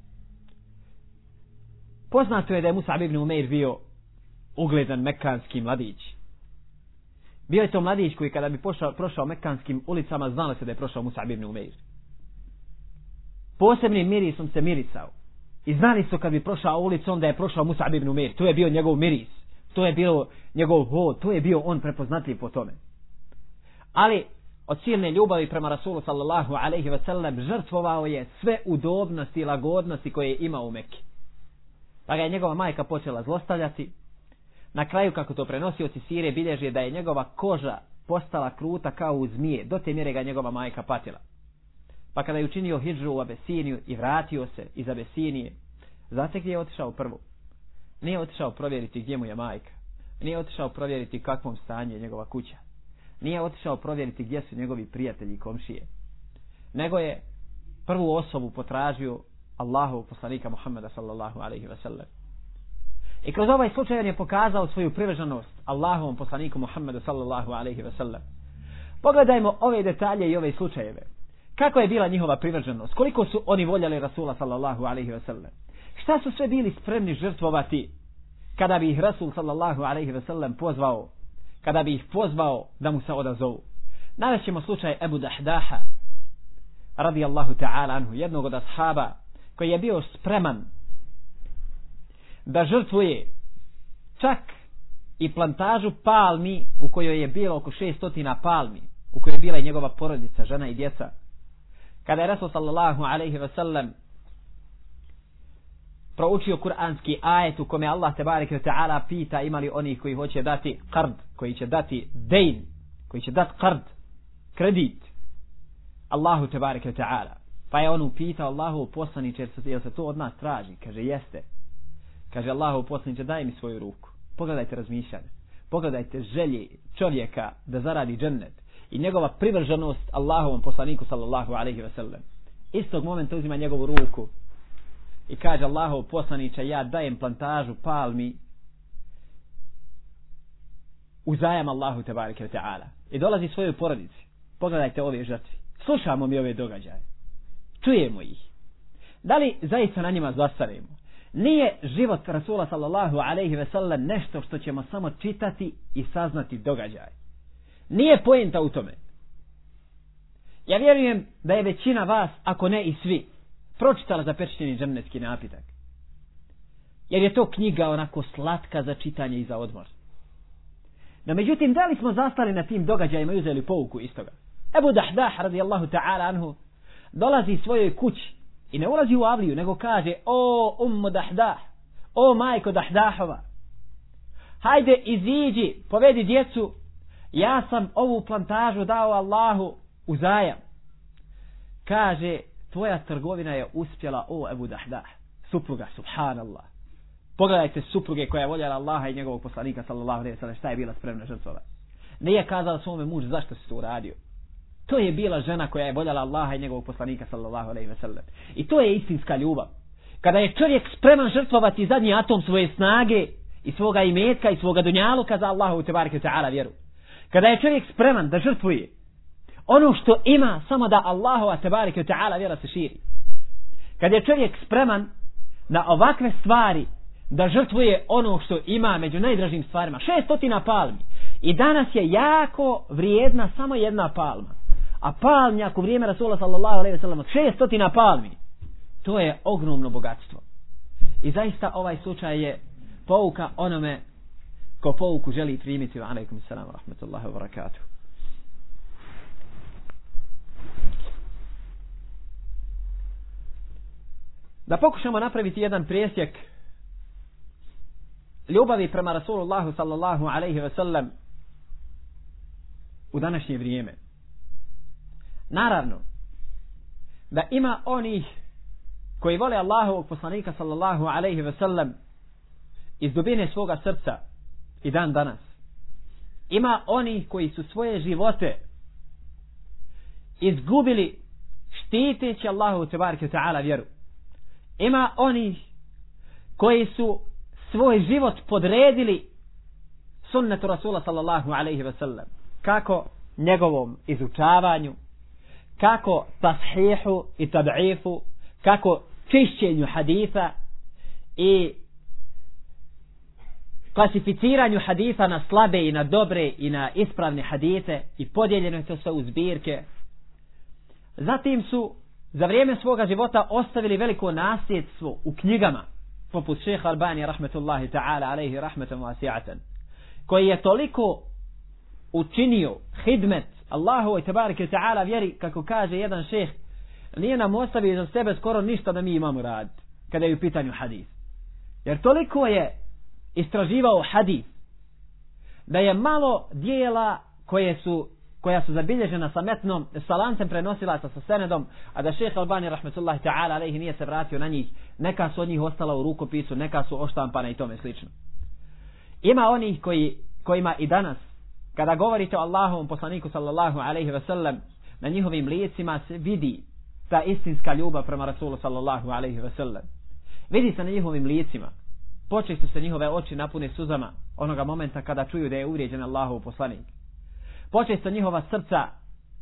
Poznato je da je Mus'ab ibn Umair bio ugledan mekanski mladić. Bio je to mladić koji kada bi pošao, prošao mekanskim ulicama, znalo se da je prošao Mus'ab ibn Umair. Posebnim mirisom se mirisao. I znali su kad bi prošao ulicom da je prošao Mus'ab ibn Umair. To je bio njegov miris. To je bio njegov hod. To je bio on prepoznatljiv po tome. Ali od silne ljubavi prema Rasulu sallallahu alejhi ve sellem žrtvovao je sve udobnosti i lagodnosti koje je imao u Mekki. Pa ga je njegova majka počela zlostavljati. Na kraju, kako to prenosioci sire bilježe, da je njegova koža postala kruta kao u zmije. Do te mjere ga njegova majka patila. Pa kada je učinio hidžru u Abesiniju i vratio se iz Abesinije, znate gdje je otišao prvo? Nije otišao provjeriti gdje mu je majka. Nije otišao provjeriti kakvom stanju je njegova kuća. Nije otišao provjeriti gdje su njegovi prijatelji i komšije. Nego je prvu osobu potražio Allahov poslanika Muhammeda sallallahu alejhi ve sellem. I kroz ovaj slučaj on je pokazao svoju privrženost Allahovom poslaniku Muhammedu sallallahu alejhi ve sellem. Pogledajmo ove detalje i ove slučajeve. Kako je bila njihova privrženost? Koliko su oni voljeli Rasula sallallahu alaihi ve sellem? Šta su sve bili spremni žrtvovati kada bi ih Rasul sallallahu alaihi ve sellem pozvao, kada bi ih pozvao da mu se odazovu? Navešćemo slučaj Ebu Dahdaha radijallahu ta'ala anhu, jednog od ashaba koji je bio spreman da žrtvuje čak i plantažu palmi u kojoj je bilo oko šeststotina palmi, u kojoj je bila i njegova porodica, žena i djeca. Kada je Rasul sallallahu alaihi ve sellem proučio kuranski ajet u kome Allah tebareke ve ta'ala pita imali onih koji hoće dati qard, koji će dati dejn, koji će dati qard, kredit Allahu tebareke ve ta'ala. Pa je on upitao Allahu poslaniče, jel se to od nas traži? Kaže jeste. Kaže Allahu poslaniče, daj mi svoju ruku. Pogledajte razmišljanje, pogledajte želje čovjeka da zaradi džennet i njegova privrženost Allahovom poslaniku sallallahu alaihi ve sellem. Istog momenta uzima njegovu ruku i kaže Allahov poslaniče, ja dajem plantažu palmi u zajam Allahu tebareke ve ta'ala. I dolazi svojoj porodici. Pogledajte ove žrtve. Slušamo mi ove događaje. Čujemo ih. Da li zaista na njima zastaremo? Nije život Rasula sallallahu alaihi ve sellem nešto što ćemo samo čitati i saznati događaj. Nije poenta u tome. Ja vjerujem da je većina vas, ako ne i svi, pročitala Zapečaćeni džennetski napitak. Jer je to knjiga onako slatka za čitanje i za odmor. No međutim, da li smo zastali na tim događajima i uzeli pouku iz toga? Ebu Dahdah radijallahu ta'ala anhu dolazi svojoj kući i ne ulazi u avliju, nego kaže: o ummu Dahdah, o majko Dahdahova, hajde iziđi, povedi djecu, ja sam ovu plantažu dao Allahu u zajam. Kaže: tvoja trgovina je uspjela, o Ebu Dahdah, supruga, subhanallah. Pogledajte supruge koja je voljela Allaha i njegovog poslanika sallallahu alejhi ve sellem, šta je bila spremna žrtvovati. Nije kazala svome mužu zašto si to uradio. To je bila žena koja je voljela Allaha i njegovog poslanika sallallahu alejhi ve sellem. I to je istinska ljubav. Kada je čovjek spreman žrtvovati zadnji atom svoje snage i svoga imetka i svoga dunjaluka za Allahu tebareke ta'ala vjeru. Kada je čovjek spreman da žrtvuje ono što ima samo da Allahu tebareke ta'ala vjera se širi. Kada je čovjek spreman na ovakve stvari da žrtvuje ono što ima među najdražim stvarima, šeststotina palmi. I danas je jako vrijedna samo jedna palma. A palmnjak u vrijeme Rasula sallallahu alejhi ve sellem šeststotina palmi. To je ogromno bogatstvo. I zaista ovaj slučaj je pouka onome ko pouku želi primiti. Wa alejkum selam wa rahmetullahi wa barakatuh. Da pokušamo napraviti jedan presjek ljubavi prema Rasulullahu sallallahu alejhi ve sellem u današnje vrijeme. Naravno da ima onih koji vole Allahovog poslanika sallallahu alejhi ve sellem iz dubine svoga srca i dan danas. Ima onih koji su svoje živote izgubili štiteći Allahu tebareke ta'ala vjeru. Ima onih koji su svoj život podredili sunnetu Rasula sallallahu alejhi ve sellem. Kako njegovom izučavanju, kako tashihu i tad'ifu, kako čišćenju haditha i klasificiranju haditha na slabe i na dobre i na ispravne hadite i podijeljeno je to sve u zbirke. Zatim su za vrijeme svoga života ostavili veliko nasljedstvo u knjigama poput šeha Albani rahmetullahi ta'ala alejhi rahmetan wasi'atan, koji je toliko učinio hidmet Allahu i tebareke ta'ala vjeri, kako kaže jedan šeh, nije nam ostavio za sebe skoro ništa da mi imamo rad kada je u pitanju hadis. Jer toliko je istraživao hadis da je malo dijela koje su koja su zabilježena sa metnom, sa lancem prenosilaca, sa senedom, a da šejh Albani rahmetullahi ta'ala alejhi nije se vratio na njih. Neka su od njih ostala u rukopisu, neka su oštampana i tome slično. Ima onih koji, kojima i danas, kada govorite o Allahovom poslaniku sallallahu alejhi ve sellem, na njihovim licima se vidi ta istinska ljubav prema Rasulu sallallahu alejhi ve sellem. Vidi se na njihovim licima. Počesto se njihove oči napune suzama onoga momenta kada čuju da je uvrijeđen Allahov poslanik. Počesto njihova srca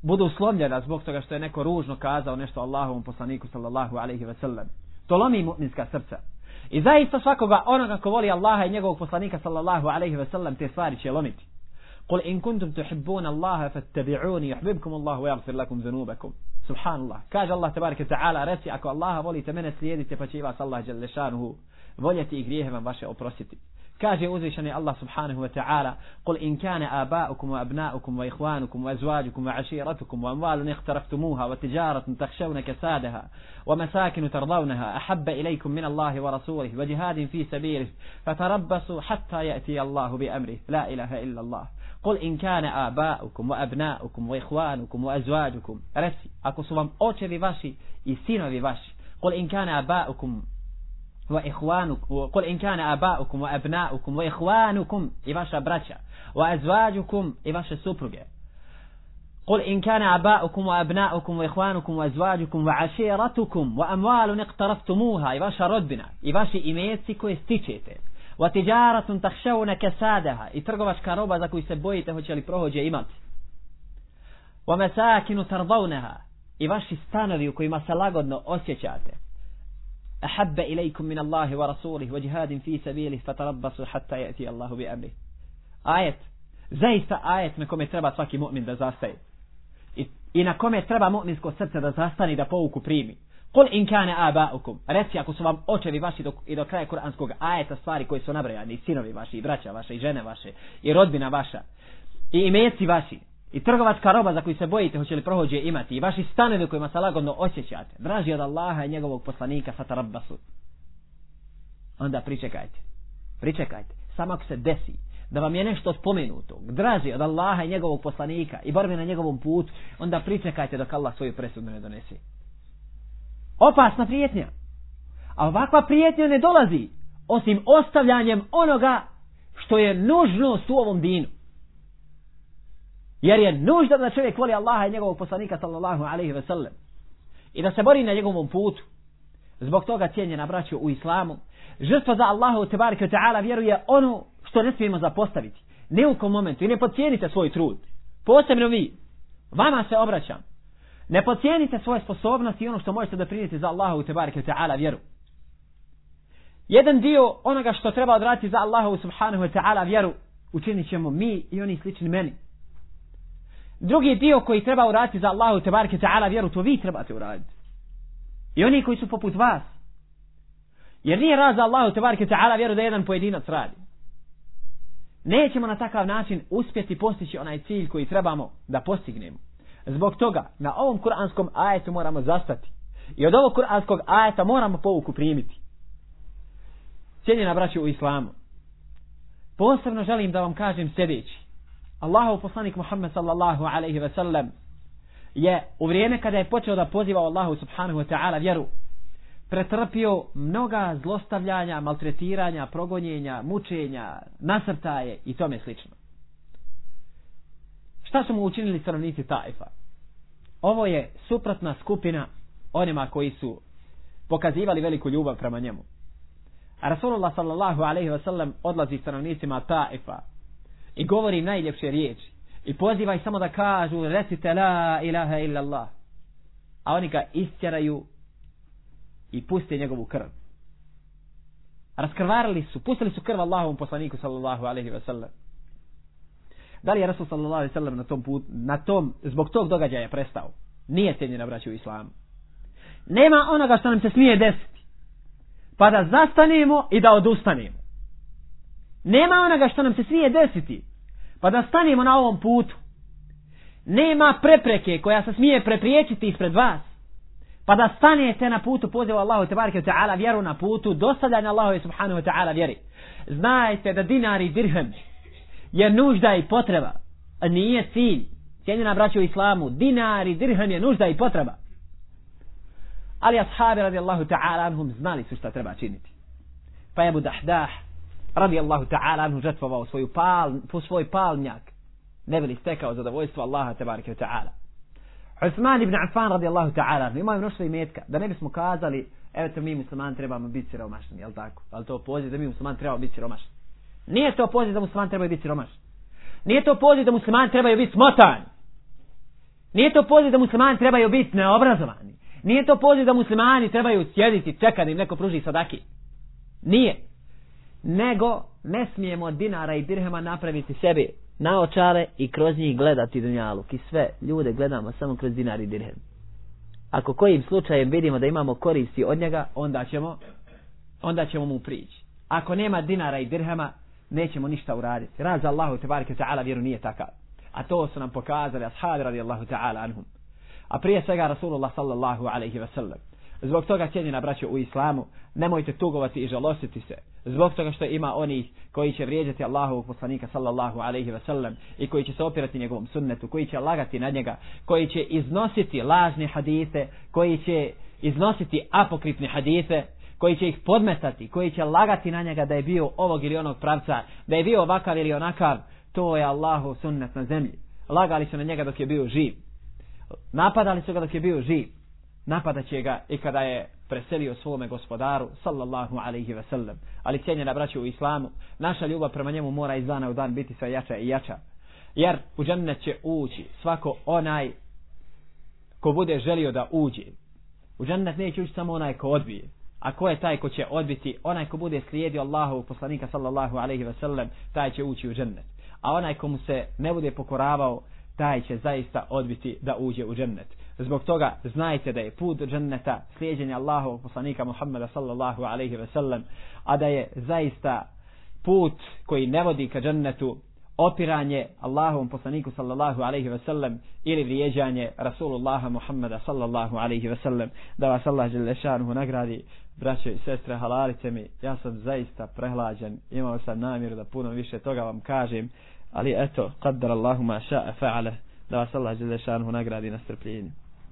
budu slomljena zbog toga što je neko ružno kazao nešto Allahovom poslaniku sallallahu alejhi ve sellem. To lomi mu'minska srca. I zaista svakoga onoga ko voli Allaha i njegovog poslanika sallallahu alejhi ve sellem te stvari će lomiti. Qul in kuntum tuhibbuna Allaha fattabi'uni yuhibbukum Allahu wa yaghfir lakum dhunubakum. Subhanallah. Kaže Allah tebareke taala, reci ako Allaha volite, mene slijedite pa će vas Allah dželle šanuhu voljeti i grijehe vam vaše oprostiti. Kaže uzvišeni Allah subhanahu wa ta'ala, قل إن كان آباؤكم وأبناؤكم وإخوانكم وأزواجكم وعشيرتكم وأموال اقترفتموها وتجارة تخشون كسادها ومساكن ترضونها أحب إليكم من الله ورسوله وجهاد في سبيله فتربصوا حتى يأتي الله بأمره لا إله إلا الله. قل إن كان آباؤكم وأبناؤكم وإخوانكم وأزواجكم. Reci, ako su vam očevi vaši i sinovi vaši. قل إن كان آباؤكم وإخوانكم قل إن كان آباؤكم وأبناؤكم وإخوانكم i vaša braća وأزواجكم i vaše supruge. قل إن كان آباؤكم وأبناؤكم وإخوانكم وأزواجكم وعشيرتكم وأموال اقترفتموها i vaša rodbina i vaši imeci koje stičete. وتجارة تخشون كسادها i trgovačka roba za koju se bojite hoće li prohođe imati. ومساكن ترضونها i vaši stanovi u kojima se lagodno osjećate. أحب إليكم من الله ورسوله وجهاد في سبيله فتربصوا حتى يأتي الله بأمره. Ajet, zaista ajet na kome treba svaki mu'min da zastaje. I, i na kome treba mu'minsko srce da zastane i da pouku primi. Kul in kane aba'ukum. Reci ako su vam očevi vaši do, i do kraja kuranskog ajeta stvari koje su nabrojani, i sinovi vaši, i braća vaše, i žene vaše, i rodbina vaša, i imeci vaši, i trgovačka roba za koju se bojite hoće li prohođe imati, i vaši stanovi kojima se lagodno osjećate, draži od Allaha i njegovog poslanika fatarabbasu. Onda pričekajte. Pričekajte. Samo ako se desi da vam je nešto spomenuto, draži od Allaha i njegovog poslanika i borbe na njegovom putu, onda pričekajte dok Allah svoju presudu ne donese. Opasna prijetnja. A ovakva prijetnja ne dolazi osim ostavljanjem onoga što je nužnost u ovom dinu. Jer je nužda da čovjek voli Allaha i njegovog poslanika sallallahu alejhi ve sellem i da se bori na njegovom putu. Zbog toga cijenjena braćo u islamu, žrtva za Allahu tebareke ve taala vjeruje ono što ne smijemo zapostaviti. Ni u kom momentu i ne podcijenite svoj trud. Posebno vi, vama se obraćam. Ne podcijenite svoje sposobnosti i ono što možete doprinijeti za Allahu tebareke ve taala vjeru. Jedan dio onoga što treba odraditi za Allahu subhanahu wa ta'ala vjeru učinit ćemo mi i oni slični meni. Drugi dio koji treba uraditi za Allahu tebareke ta'ala vjeru, to vi trebate uraditi. I oni koji su poput vas. Jer nije raz za Allahu tebareke ta'ala vjeru da jedan pojedinac radi. Nećemo na takav način uspjeti postići onaj cilj koji trebamo da postignemo. Zbog toga na ovom kuranskom ajetu moramo zastati. I od ovog kuranskog ajeta moramo pouku primiti. Cijenjena braćo u islamu, posebno želim da vam kažem sljedeći. Allahov poslanik Muhammed sallallahu alejhi ve sellem je u vrijeme kada je počeo da poziva Allahu subhanahu wa ta'ala vjeru pretrpio mnoga zlostavljanja, maltretiranja, progonjenja, mučenja, nasrtaje i tome slično. Šta su mu učinili stanovnici Taifa? Ovo je suprotna skupina onima koji su pokazivali veliku ljubav prema njemu. A Rasulullah sallallahu alejhi ve sellem odlazi stanovnicima Taifa i govori najljepše riječi i poziva ih samo da kažu recite la ilaha illa Allah, a oni ga istjeraju i puste njegovu krv. Raskrvarili su, pustili su krv Allahovom poslaniku sallallahu alejhi ve sellem. Da li je Rasul sallallahu alejhi ve sellem na tom put, na tom zbog tog događaja prestao? Nije cijenjena braćo u islamu. Nema onoga što nam se smije desiti pa da zastanemo i da odustanemo. Nema onoga što nam se smije desiti pa da stanemo na ovom putu. Nema prepreke koja se smije prepriječiti ispred vas pa da stanete na putu poziva Allahu tebareke ve taala vjeru, na putu dostavljanja Allahu subhanahu wa ta'ala vjeri. Znajte da dinar i dirhem je nužda i potreba, a nije cilj. Cijenjena braćo u islamu, dinar i dirhem je nužda i potreba. Ali ashabi radijallahu ta'ala anhum znali su šta treba činiti. Pa je Abu Dahdah radijallahu ta'ala anhu žrtvovao svoju pal, po svoj palnjak, ne bi li stekao zadovoljstvo Allaha tebareke ve ta'ala. Uthman ibn Affan radijallahu ta'ala anhu imao mnoštvo imetka, da ne bismo kazali evo mi muslimani trebamo biti siromašni, jel tako? Ali to poziv da mi muslimani trebamo biti siromašni. Nije to poziv da muslimani trebaju biti siromašni. Nije to poziv da muslimani trebaju biti smotani. Nije to poziv da muslimani trebaju biti neobrazovani. Nije to poziv da muslimani trebaju sjediti, čekati da im neko pruži sadaki. Nije. Nego ne smijemo od dinara i dirhema napraviti sebi naočare i kroz njih gledati dunjaluk. I sve ljude gledamo samo kroz dinar i dirhem. Ako kojim slučajem vidimo da imamo koristi od njega, onda ćemo, onda ćemo mu prići. Ako nema dinara i dirhema, nećemo ništa uraditi. Raz Allahu tebareke ta'ala vjeru nije takav. A to su nam pokazali ashabi radijallahu ta'ala anhum. A prije svega Rasulullah sallallahu alaihi wa sallam. Zbog toga, cijenjena braćo u islamu, nemojte tugovati i žalostiti se. Zbog toga što ima onih koji će vrijeđati Allahovog poslanika sallallahu alaihi wa sallam i koji će se opirati njegovom sunnetu, koji će lagati na njega, koji će iznositi lažne hadise, koji će iznositi apokrifne hadise, koji će ih podmetati, koji će lagati na njega da je bio ovog ili onog pravca, da je bio ovakav ili onakav. To je Allahov sunnet na zemlji. Lagali su na njega dok je bio živ. Napadali su ga dok je bio živ. Napadat će ga i kada je preselio svome gospodaru sallallahu alaihi wa sallam. Ali cijenjena braćo u islamu, naša ljubav prema njemu mora iz dana u dan biti sve jača i jača. Jer u džennet će ući svako onaj ko bude želio da uđe. U džennet neće ući samo onaj ko odbije. A ko je taj ko će odbiti? Onaj ko bude slijedio Allahovog poslanika sallallahu alaihi wa sallam, taj će ući u džennet. A onaj komu se ne bude pokoravao, taj će zaista odbiti da uđe u džennet. Zbog toga znajte da je put do dženneta slijeđenje Allahovog poslanika Muhammeda sallallahu alaihi ve sellem, a da je zaista put koji ne vodi ka džennetu opiranje Allahovom poslaniku sallallahu alaihi ve sellem ili vrijeđanje Rasulullaha Muhammeda sallallahu alaihi ve sellem. Da vas Allah dželle šanuhu nagradi, braćo i sestre, halalite mi, ja sam zaista prehlađen, imao sam namjeru da puno više toga vam kažem, ali eto, qaddar Allahu ma ša'a fa'ala. Da vas Allah dželle šanuhu nagradi na strpljenju.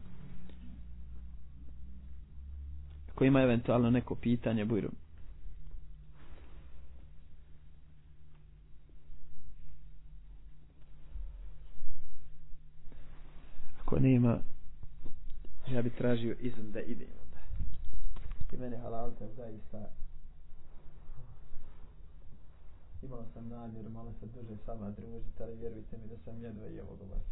Ako ima eventualno neko pitanje, bujru. Ako nema, ja bi tražio izum da idem. I mene halalite zaista. Imao sam namjeru malo se duže sama družiti, ali vjerujte mi da sam jedva i ovo govorio.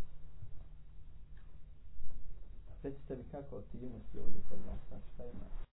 Recite mi kako aktivnosti ovdje kod vas, šta ima?